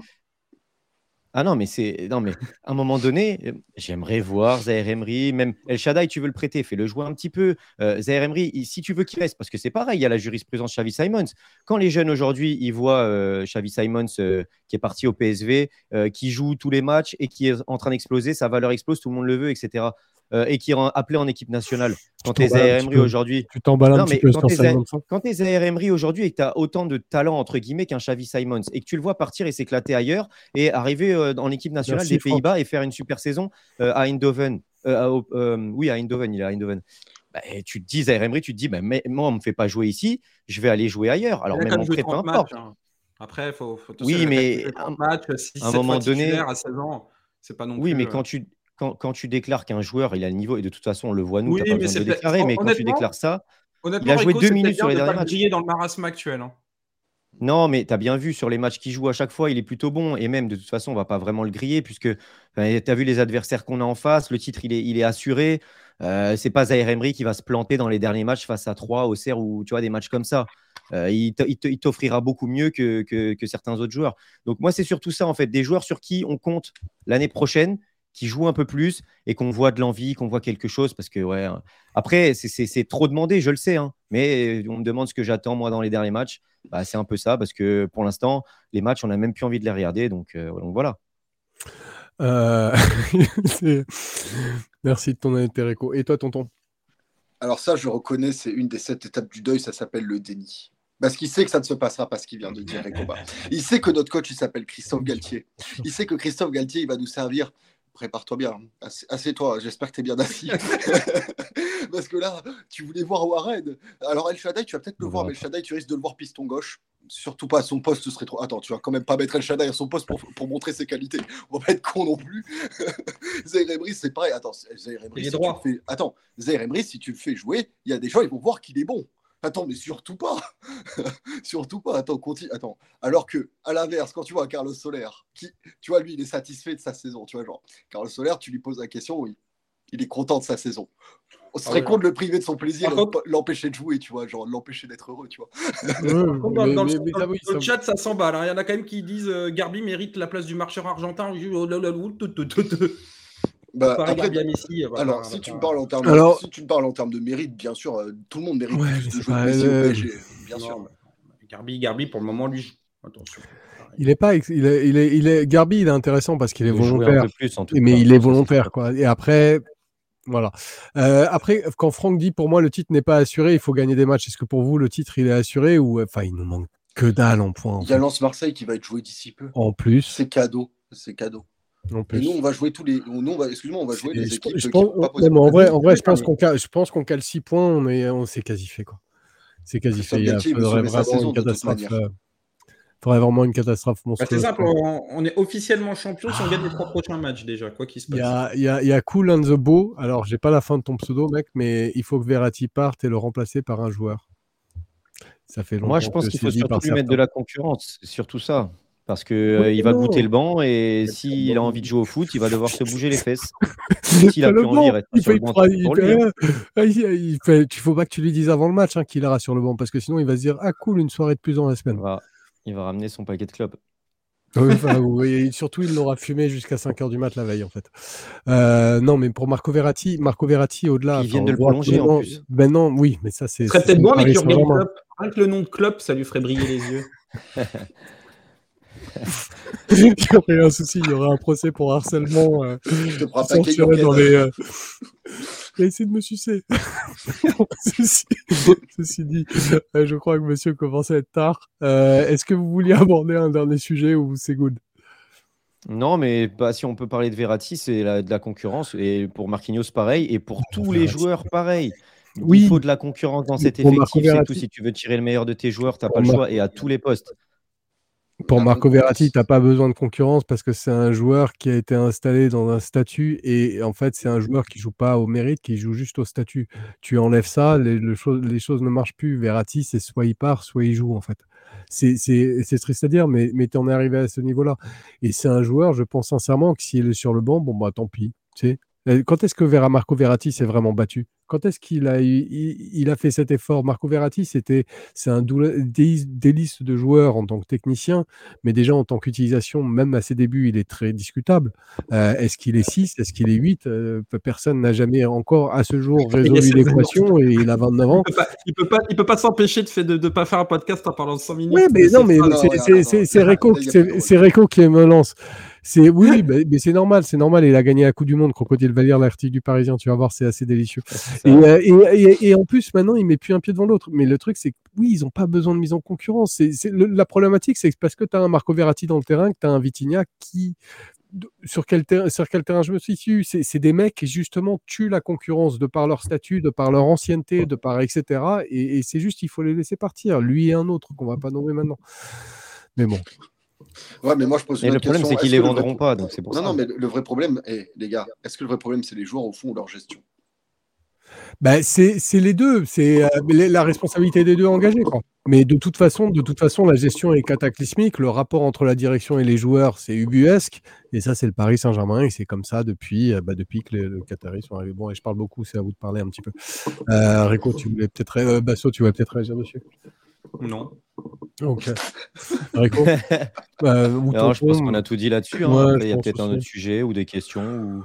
Ah non, mais à un moment donné, j'aimerais voir Zaïre Emery, même El Shaddai, tu veux le prêter, fais-le jouer un petit peu. Zaïre Emery, si tu veux qu'il reste, parce que c'est pareil, il y a la jurisprudence Xavi Simons. Quand les jeunes aujourd'hui, ils voient Xavi Simons qui est parti au PSV, qui joue tous les matchs et qui est en train d'exploser, sa valeur explose, tout le monde le veut, etc. Et qui est appelé en équipe nationale. Quand tu es Zaïre Emery aujourd'hui. Tu t'emballes un petit peu sur Simons. Quand tu es Zaïre Emery aujourd'hui et que tu as autant de talent, entre guillemets, qu'un Xavi Simons, et que tu le vois partir et s'éclater ailleurs et arriver en équipe nationale des Pays-Bas et faire une super saison à Eindhoven. Oui, à Eindhoven, il est à Eindhoven. Tu te dis, Zaïre Emery, tu te dis, mais moi, on ne me fait pas jouer ici, je vais aller jouer ailleurs. Alors, même en prêt, peu importe. Après, il faut oui, mais à un moment donné, à 16 ans, c'est pas non plus. Oui, mais quand tu déclares qu'un joueur il a le niveau, et de toute façon on le voit nous, oui, tu n'as pas besoin de le déclarer, mais quand tu déclares ça, il a joué 2 minutes sur les derniers matchs. Dans le marasme actuel. Non, mais tu as bien vu sur les matchs qu'il joue à chaque fois, il est plutôt bon. Et même de toute façon, on ne va pas vraiment le griller puisque tu as vu les adversaires qu'on a en face, le titre il est assuré. C'est pas Zaïre Emery qui va se planter dans les derniers matchs face à 3 au Auxerre ou tu vois des matchs comme ça. Il t'offrira beaucoup mieux que certains autres joueurs. Donc moi, c'est surtout ça en fait, des joueurs sur qui on compte l'année prochaine, qui jouent un peu plus et qu'on voit de l'envie, qu'on voit quelque chose. Parce que, ouais, après, c'est trop demandé, je le sais. Hein, mais on me demande ce que j'attends, moi, dans les derniers matchs. C'est un peu ça, parce que pour l'instant, les matchs, on n'a même plus envie de les regarder. Donc voilà. Merci de ton intérêt, Réco. Et toi, tonton? Alors ça, je reconnais, c'est une des 7 étapes du deuil, ça s'appelle le déni. Parce qu'il sait que ça ne se passera pas ce qu'il vient de dire, Réco. Il sait que notre coach, il s'appelle Christophe Galtier. Il sait que Christophe Galtier, il va nous servir. Prépare-toi bien, assieds-toi, j'espère que tu es bien assis. Parce que là, tu voulais voir Warren. Alors El Shaddai, tu vas peut-être le voir, mais El Shaddai, tu risques de le voir piston gauche. Surtout pas à son poste, ce serait trop. Attends, tu vas quand même pas mettre El Shaddai à son poste pour montrer ses qualités. On va pas être con non plus. Zaïre Emery, c'est pareil. Attends, Zaïre Emery, si tu le fais jouer, il y a des gens, ils vont voir qu'il est bon. Attends, mais surtout pas. Surtout pas. Attends, continue. Attends. Alors que, à l'inverse, quand tu vois Carlos Soler, tu vois, lui, il est satisfait de sa saison. Tu vois, genre, Carlos Soler, tu lui poses la question, oui, il est content de sa saison. On serait con de le priver de son plaisir, l'empêcher de jouer, tu vois, genre l'empêcher d'être heureux, tu vois. Dans le chat, ça s'emballe. Il y en a quand même qui disent Garbi mérite la place du marcheur argentin. Alors, si tu me parles en termes de mérite, bien sûr, tout le monde mérite plus de jouer que Messi au PSG, bien sûr. Garbi, pour le moment, lui, attention. Garbi, il est intéressant parce qu'il est volontaire, mais il est volontaire, quoi. Et après, voilà. Après, quand Franck dit pour moi le titre n'est pas assuré, il faut gagner des matchs. Est-ce que pour vous le titre il est assuré ou il nous manque que dalle en points? Il y a Lens-Marseille qui va être joué d'ici peu. En plus, c'est cadeau. Et nous, on va jouer on va jouer les équipes qui pas possible. En vrai, je pense qu'on cale 6 points, on s'est quasi fait, quoi. C'est quasi fait. Il faudrait vraiment une catastrophe. Il faudrait vraiment une catastrophe monstrueuse. C'est simple, on est officiellement champion si on gagne les 3 prochains matchs déjà, quoi qu'il se passe. Il y a Cool and the Beau. Alors, j'ai pas la fin de ton pseudo, mec, mais il faut que Verratti parte et le remplacer par un joueur. Ça fait longtemps. Moi, je pense qu'il faut surtout lui mettre de la concurrence. C'est surtout ça. Parce qu'il va goûter le banc et s'il a envie de jouer au foot, il va devoir se bouger les fesses. S'il a plus envie, il reste sur le banc pour lui. Il faut pas que tu lui dises avant le match qu'il ira sur le banc parce que sinon il va se dire ah cool, une soirée de plus dans la semaine. Il va ramener son paquet de clopes. Oui, surtout il l'aura fumé jusqu'à 5h du mat la veille en fait. Non mais pour Marco Verratti au-delà. Ils viennent de le prolonger en plus. Ben non, oui, mais ça c'est. Ce serait peut-être bon avec Jürgen Klopp. Rien que le nom de Klopp, ça lui ferait briller les yeux. Il y aurait un souci, il y aurait un procès pour harcèlement. Je te prends pas dans les. Il a essayé de me sucer. Ceci dit, je crois que monsieur commence à être tard. Est-ce que vous vouliez aborder un dernier sujet ou c'est good? Non, mais si on peut parler de Verratti, c'est de la concurrence. Et pour Marquinhos, pareil. Et pour tous les joueurs, pareil. Oui. Il faut de la concurrence dans cet effectif. C'est tout. Si tu veux tirer le meilleur de tes joueurs, tu n'as pas le choix. Et à tous les postes. Pour Marco Verratti, tu n'as pas besoin de concurrence parce que c'est un joueur qui a été installé dans un statut et en fait, c'est un joueur qui ne joue pas au mérite, qui joue juste au statut. Tu enlèves ça, les choses ne marchent plus. Verratti, c'est soit il part, soit il joue en fait. C'est triste à dire, mais tu en es arrivé à ce niveau-là. Et c'est un joueur, je pense sincèrement que s'il est sur le banc, bon bah tant pis. Tu sais. Quand est-ce que Marco Verratti s'est vraiment battu? Quand est-ce qu'il a fait cet effort? Marco Verratti, c'est un délice de joueur en tant que technicien, mais déjà en tant qu'utilisation, même à ses débuts, il est très discutable. Est-ce qu'il est 6? Est-ce qu'il est 8? Personne n'a jamais encore à ce jour résolu l'équation et il a 29 ans. Il peut pas s'empêcher de pas faire un podcast en parlant de 100 minutes. Oui, mais non, mais c'est Reco qui me lance. Oui, mais c'est normal, il a gagné la Coupe du Monde, Crocodile va lire l'article du Parisien, tu vas voir, c'est assez délicieux. Et en plus, maintenant, il met plus un pied devant l'autre. Mais le truc, c'est que oui, ils n'ont pas besoin de mise en concurrence. La problématique, c'est que parce que tu as un Marco Verratti dans le terrain, que tu as un Vitinha qui... Sur quel terrain je me situe? C'est des mecs qui justement tuent la concurrence de par leur statut, de par leur ancienneté, de par etc. Et c'est juste, il faut les laisser partir. Lui et un autre qu'on va pas nommer maintenant. Mais bon. Ouais, mais moi je pose une question. Le problème, c'est qu'ils les vendront pas, donc c'est pour ça. Non, mais le vrai problème, les gars, est-ce que le vrai problème, c'est les joueurs au fond ou leur gestion? C'est les deux. C'est la responsabilité des deux engagés, quoi. Mais de toute façon, la gestion est cataclysmique. Le rapport entre la direction et les joueurs, c'est ubuesque. Et ça, c'est le Paris Saint-Germain. Et c'est comme ça depuis que les Qataris sont arrivés. Bon, et je parle beaucoup, c'est à vous de parler un petit peu. Rico, tu voulais peut-être... Basso, tu voulais peut-être réagir dessus? Non. Ok. Rico Alors, je pense qu'on a tout dit là-dessus. Hein. Ouais, après, il y a peut-être un autre sujet ou des questions.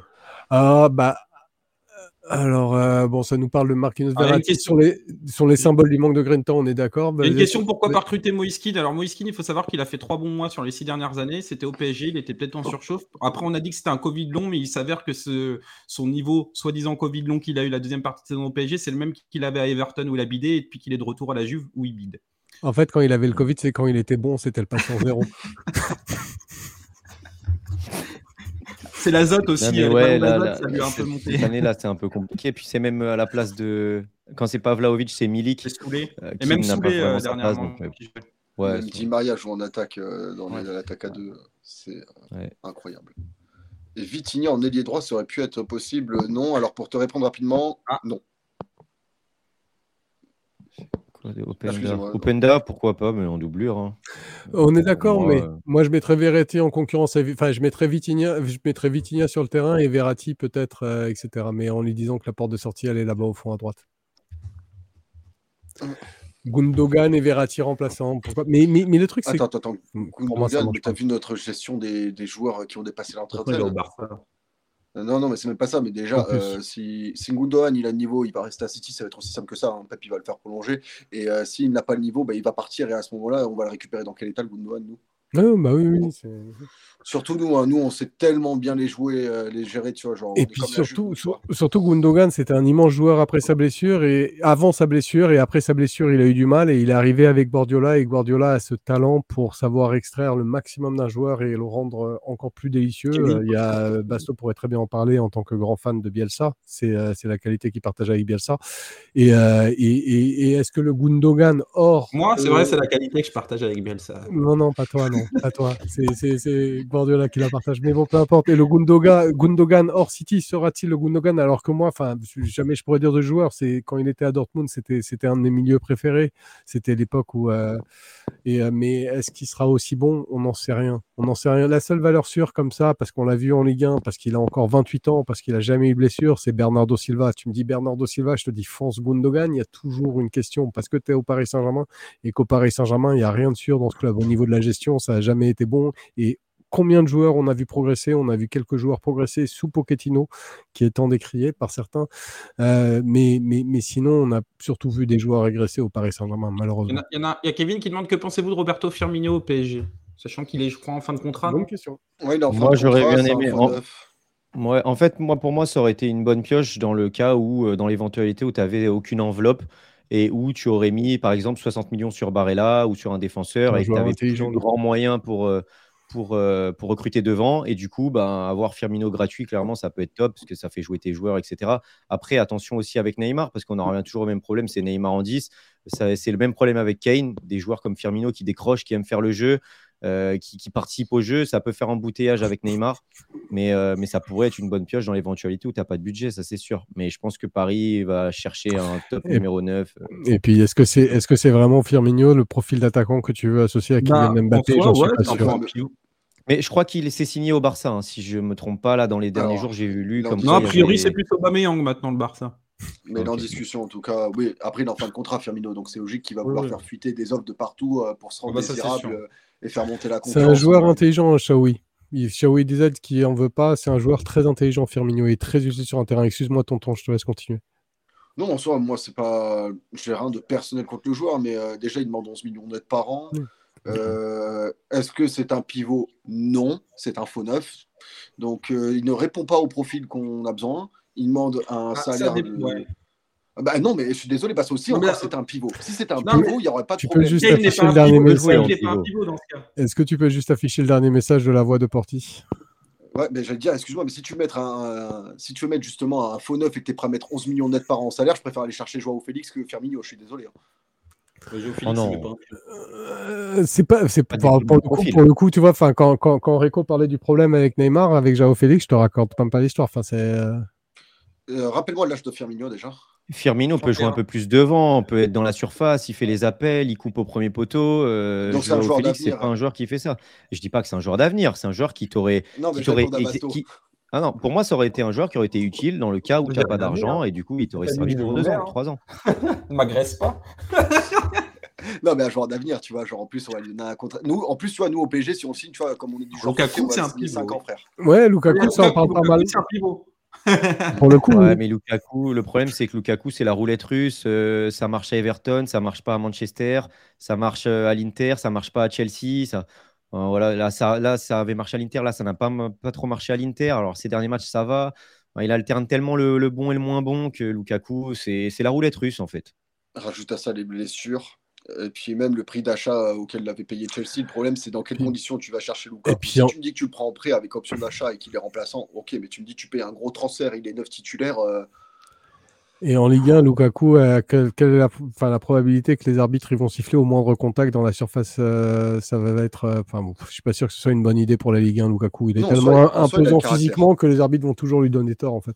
Alors, bon, ça nous parle de Marquinhos Verratti sur les symboles du manque de Grinta, on est d'accord. Il y a une question, pourquoi pas recruter Moïse Kean? Alors, Moïse Kean, il faut savoir qu'il a fait 3 bons mois sur les 6 dernières années. C'était au PSG, il était peut-être en surchauffe. Après, on a dit que c'était un Covid long, mais il s'avère que son niveau, soi-disant Covid long qu'il a eu la deuxième partie de saison au PSG, c'est le même qu'il avait à Everton où il a bidé, et depuis qu'il est de retour à la Juve où il bide. En fait, quand il avait le Covid, c'est quand il était bon, c'était le patient zéro. C'est l'azote aussi. Non, ouais, ça lui a un peu monté. Cette année-là, c'est un peu compliqué. Puis c'est même à la place de... Quand c'est pas Vlahovic, c'est Milik. Et même Soulé, dernièrement. Même Di Maria joue en attaque dans l'attaque à 2. C'est incroyable. Et Vitinha en ailier droit, ça aurait pu être possible? Non. Alors pour te répondre rapidement, non. Openda, pourquoi pas, mais en doublure. Hein. On est d'accord, mais moi je mettrais Verratti en concurrence. Enfin, je mettrais Vitinha sur le terrain et Verratti peut-être, etc. Mais en lui disant que la porte de sortie, elle est là-bas au fond à droite. Gundogan et Verratti remplaçants. Pourquoi... mais le truc, c'est. Attends. Gundogan, tu as vu notre gestion des joueurs qui ont dépassé l'entraîneur. Non, mais c'est même pas ça. Mais déjà, si Gundogan il a le niveau, il va rester à City, ça va être aussi simple que ça. Hein. Pep, il va le faire prolonger. Et s'il n'a pas le niveau, il va partir. Et à ce moment-là, on va le récupérer dans quel état, le Gundogan, nous? Oui. Surtout nous, on sait tellement bien les jouer, les gérer, tu vois. Genre, et puis surtout Gundogan, c'était un immense joueur après sa blessure et avant sa blessure et après sa blessure, il a eu du mal et il est arrivé avec Guardiola et Guardiola a ce talent pour savoir extraire le maximum d'un joueur et le rendre encore plus délicieux. Il y a Basto pourrait très bien en parler en tant que grand fan de Bielsa. C'est la qualité qu'il partage avec Bielsa. Et est-ce que le Gundogan hors... Moi, c'est vrai, c'est la qualité que je partage avec Bielsa. Non, pas toi, non. à toi. C'est Guardiola qui la partage. Mais bon, peu importe. Et le Gundogan hors City, sera-t-il le Gundogan? Alors que moi, jamais je pourrais dire de joueur. C'est quand il était à Dortmund, c'était un de mes milieux préférés. C'était l'époque où. Mais est-ce qu'il sera aussi bon? On n'en sait rien. On n'en sait rien. La seule valeur sûre comme ça, parce qu'on l'a vu en Ligue 1, parce qu'il a encore 28 ans, parce qu'il a jamais eu de blessure, c'est Bernardo Silva. Tu me dis Bernardo Silva, je te dis fonce Gundogan. Il y a toujours une question parce que tu es au Paris Saint-Germain et qu'au Paris Saint-Germain, il n'y a rien de sûr dans ce club. Au niveau de la gestion, ça n'a jamais été bon. Et combien de joueurs on a vu progresser? On a vu quelques joueurs progresser sous Pochettino, qui est tant décrié par certains. Mais sinon, on a surtout vu des joueurs régresser au Paris Saint-Germain, malheureusement. Il y a Kevin qui demande que pensez-vous de Roberto Firmino au PSG, sachant qu'il est, je crois, en fin de contrat. Bonne question. Ouais, il est en fin Moi, de j'aurais contrat, bien c'est un aimé. faux neuf. En fait, pour moi, ça aurait été une bonne pioche dans le cas où, dans l'éventualité où tu n'avais aucune enveloppe et où tu aurais mis, par exemple, 60 millions sur Barella ou sur un défenseur Un et que tu joueur avais intelligent, plus grand moyen pour recruter devant. Et du coup, avoir Firmino gratuit, clairement, ça peut être top parce que ça fait jouer tes joueurs, etc. Après, attention aussi avec Neymar parce qu'on en revient toujours au même problème, c'est Neymar en 10. C'est le même problème avec Kane, des joueurs comme Firmino qui décrochent, qui aiment faire le jeu. Qui participent au jeu, ça peut faire embouteillage avec Neymar, mais ça pourrait être une bonne pioche dans l'éventualité où tu n'as pas de budget, ça c'est sûr. Mais je pense que Paris va chercher un top numéro 9. Et puis, est-ce que c'est vraiment Firmino, le profil d'attaquant que tu veux associer à Kylian Mbappé? J'en suis pas sûr. Mais je crois qu'il s'est signé au Barça, hein, si je ne me trompe pas. Là, dans les derniers jours, j'ai lu comme Non, quoi a priori, c'est plus Aubameyang maintenant, le Barça. Mais il est en discussion, en tout cas. Oui, après, il est en fin de contrat, Firmino. Donc, c'est logique qu'il va vouloir faire fuiter des offres de partout pour se rendre désirable et faire monter la confiance. C'est un joueur intelligent, Shaoui. Shaoui DZ qui en veut pas, c'est un joueur très intelligent, Firmino, et très utile sur un terrain. Excuse-moi, tonton, je te laisse continuer. Non, en soi, moi, c'est pas. J'ai rien de personnel contre le joueur, mais déjà, il demande 11 millions net par an. Est-ce que c'est un pivot? Non, c'est un faux neuf. Donc, il ne répond pas au profil qu'on a besoin. Il demande un salaire. Bah non, mais je suis désolé, parce que aussi, c'est un pivot. Si c'était un pivot, il n'y aurait pas de problème. Tu peux juste afficher le dernier message. Est-ce que tu peux juste afficher le dernier message de la voix de Porty? Ouais, mais j'allais dire, excuse-moi, mais si tu veux mettre justement un faux neuf et que tu es prêt à mettre 11 millions net par an en salaire, je préfère aller chercher Joao Félix que Firmino, je suis désolé. Oh non. C'est pas pour le coup, tu vois, quand Rico parlait du problème avec Neymar, avec Joao Félix, je te raconte même pas l'histoire. Rappelle-moi l'âge de Firmino déjà. Firmino peut jouer un peu plus devant, peut être dans la surface, il fait les appels, il coupe au premier poteau. Donc c'est un joueur Félix, d'avenir. C'est pas un joueur qui fait ça. Je dis pas que c'est un joueur d'avenir, c'est un joueur qui t'aurait. Ah non, pour moi, ça aurait été un joueur qui aurait été utile dans le cas où tu n'as pas d'argent et du coup, il t'aurait servi pour 2 ans, 3 ans. Ne m'agresse pas. Non, mais un joueur d'avenir, tu vois. Genre, en plus, on a un contrat. Nous, en plus, tu vois, nous au PSG, si on signe, tu vois, comme on est du joueur. Lukaku, c'est un pivot. 5 ans, frère. Ouais, Lukaku, ça en parle pas mal. C'est un pivot. Pour le coup, ouais, mais Lukaku, le problème c'est que Lukaku c'est la roulette russe, ça marche à Everton, ça marche pas à Manchester, ça marche à l'Inter, ça marche pas à Chelsea, voilà, là ça avait marché à l'Inter, là ça n'a pas trop marché à l'Inter. Alors ces derniers matchs ça va, il alterne tellement le bon et le moins bon que Lukaku c'est la roulette russe en fait. Rajoute à ça les blessures. Et puis même le prix d'achat auquel l'avait payé Chelsea, le problème c'est dans quelles conditions tu vas chercher Lukaku. Si tu me dis que tu le prends en prêt avec option d'achat et qu'il est remplaçant, ok, mais tu me dis que tu payes un gros transfert, il est 9 titulaire. Et en Ligue 1, Lukaku, quelle est la probabilité que les arbitres ils vont siffler au moindre contact dans la surface? Ça va être. Je suis pas sûr que ce soit une bonne idée pour la Ligue 1, Lukaku. Il est tellement imposant physiquement que les arbitres vont toujours lui donner tort en fait.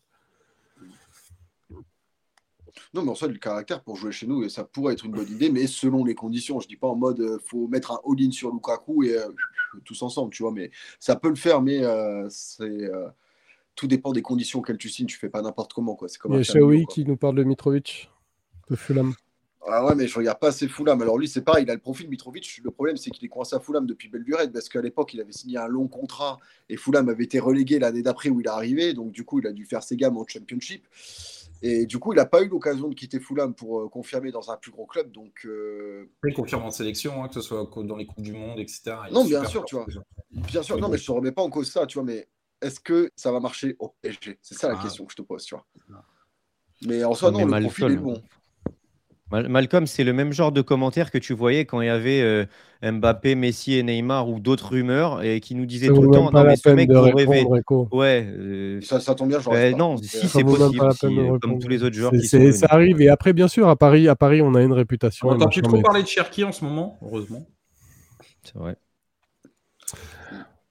Non, mais en soi, le caractère pour jouer chez nous, et ça pourrait être une bonne idée, mais selon les conditions. Je dis pas en mode faut mettre un all-in sur Lukaku et tous ensemble, tu vois. Mais ça peut le faire, mais tout dépend des conditions auxquelles tu signes. Tu fais pas n'importe comment, quoi. C'est comme il y a Shaoui qui nous parle de Mitrovic, de Fulham. Ah ouais, mais je regarde pas assez Fulham. Alors lui, c'est pareil, il a le profil Mitrovic. Le problème, c'est qu'il est coincé à Fulham depuis Belgurad, parce qu'à l'époque, il avait signé un long contrat et Fulham avait été relégué l'année d'après où il est arrivé. Donc du coup, il a dû faire ses gammes au Championship. Et du coup, il n'a pas eu l'occasion de quitter Fulham pour confirmer dans un plus gros club. Donc, il confirme en sélection, que ce soit dans les Coupes du Monde, etc. Non, bien sûr, tu vois. Bien sûr, non, mais je ne remets pas en cause ça, tu vois. Mais est-ce que ça va marcher au PSG? C'est ça la question que je te pose, tu vois. Mais en soi, non, le profil est bon. Malcolm, c'est le même genre de commentaire que tu voyais quand il y avait Mbappé, Messi et Neymar ou d'autres rumeurs et qui nous disaient tout le temps non mais ce mec vous rêvez. Ouais. Ça tombe bien, non, si c'est possible, comme tous les autres joueurs. Ça arrive et après bien sûr à Paris on a une réputation. On n'entend plus trop parler de Cherki en ce moment, heureusement. C'est vrai.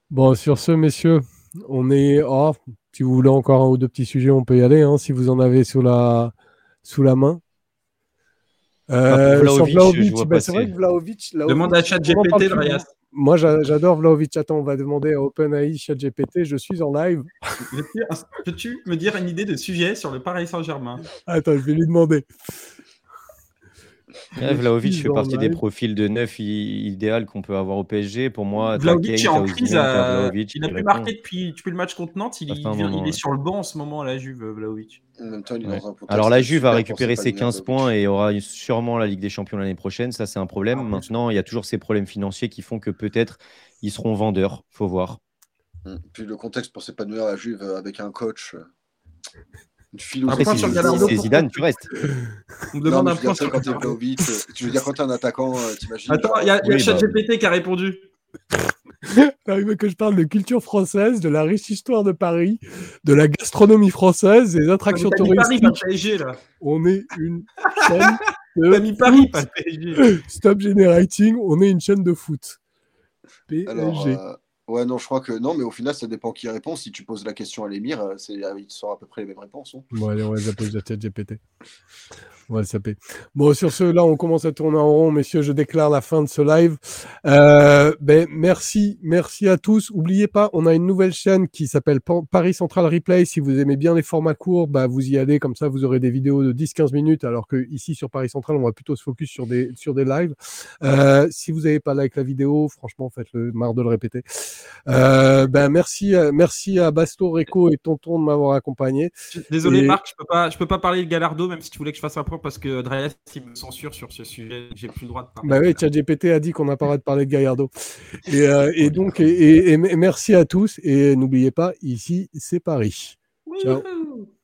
Bon, sur ce, messieurs, on est. Oh, si vous voulez encore un ou deux petits sujets, on peut y aller, hein, si vous en avez sous la main. Bah, pour Sur Vlahovic, je Vlahovic, vois bah, c'est vrai passer. que Vlahovic, Demande à on n'en parle ChatGPT, plus. Dryas. Moi, j'adore Vlahovic. Attends, on va demander à OpenAI, ChatGPT. Je suis en live. Peux-tu me dire une idée de sujet sur le Paris Saint-Germain? Attends, je vais lui demander. Ouais, Vlahovic suis fait en partie des live. profils de neuf idéal qu'on peut avoir au PSG. Pour moi, t'as Vlahovic Kane, est t'as en crise. Osimhen, t'as Vlahovic Il n'a qui plus répond. marqué depuis le match contre Nantes. Ça fait un Il moment, est ouais. sur le banc en ce moment, la Juve, Vlahovic. En même temps, il est Ouais. dans un contexte Alors la Juve a super pour récupéré ses s'épanouir, 15 Vlahovic. points et aura sûrement la Ligue des Champions l'année prochaine. Ça, c'est un problème. Maintenant, il y a toujours ces problèmes financiers qui font que peut-être ils seront vendeurs. Faut voir. Puis le contexte pour s'épanouir à la Juve avec un coach, une Un philosophie. point Après, sur si Gallardo. c'est Zidane, tu restes. On me Non, demande mais un je veux dire, point tu sais, sur quand t'es Gallardo. Vlahovic, je veux dire, quand t'es un attaquant, t'imagines. Attends, genre, il y a Oui, bah, ChatGPT qui a répondu. Non, il veut que je parle de culture française, de la riche histoire de Paris, de la gastronomie française, des attractions T'as mis Paris, pas le touristiques. PSG, là. On est une chaîne T'as de mis Paris, pas foot. le PSG. Stop generating, on est une chaîne de foot. Alors, PSG. ouais, non, je crois que non, mais au final, ça dépend qui répond. Si tu poses la question à l'émir, il sort à peu près les mêmes réponses. Hein. Bon, allez, on va zapper ChatGPT. On va le saper. Bon, sur ce, là, on commence à tourner en rond, messieurs. Je déclare la fin de ce live. Merci à tous. N'oubliez pas, on a une nouvelle chaîne qui s'appelle Paris Central Replay. Si vous aimez bien les formats courts, bah, vous y allez. Comme ça, vous aurez des vidéos de 10-15 minutes, alors que ici sur Paris Central, on va plutôt se focus sur des lives. Si vous n'avez pas like la vidéo, franchement, faites-le. Marre de le répéter. Merci à Basto, Reco et Tonton de m'avoir accompagné. Désolé, Et- Marc, je peux pas parler de Gallardo, même si tu voulais que je fasse un point, parce que Dryas, il me censure sur ce sujet. J'ai plus le droit de parler. Bah oui, ChatGPT a dit qu'on n'a pas le droit de parler de Gallardo. Et merci à tous. Et n'oubliez pas, ici, c'est Paris. Ciao. Wouhou.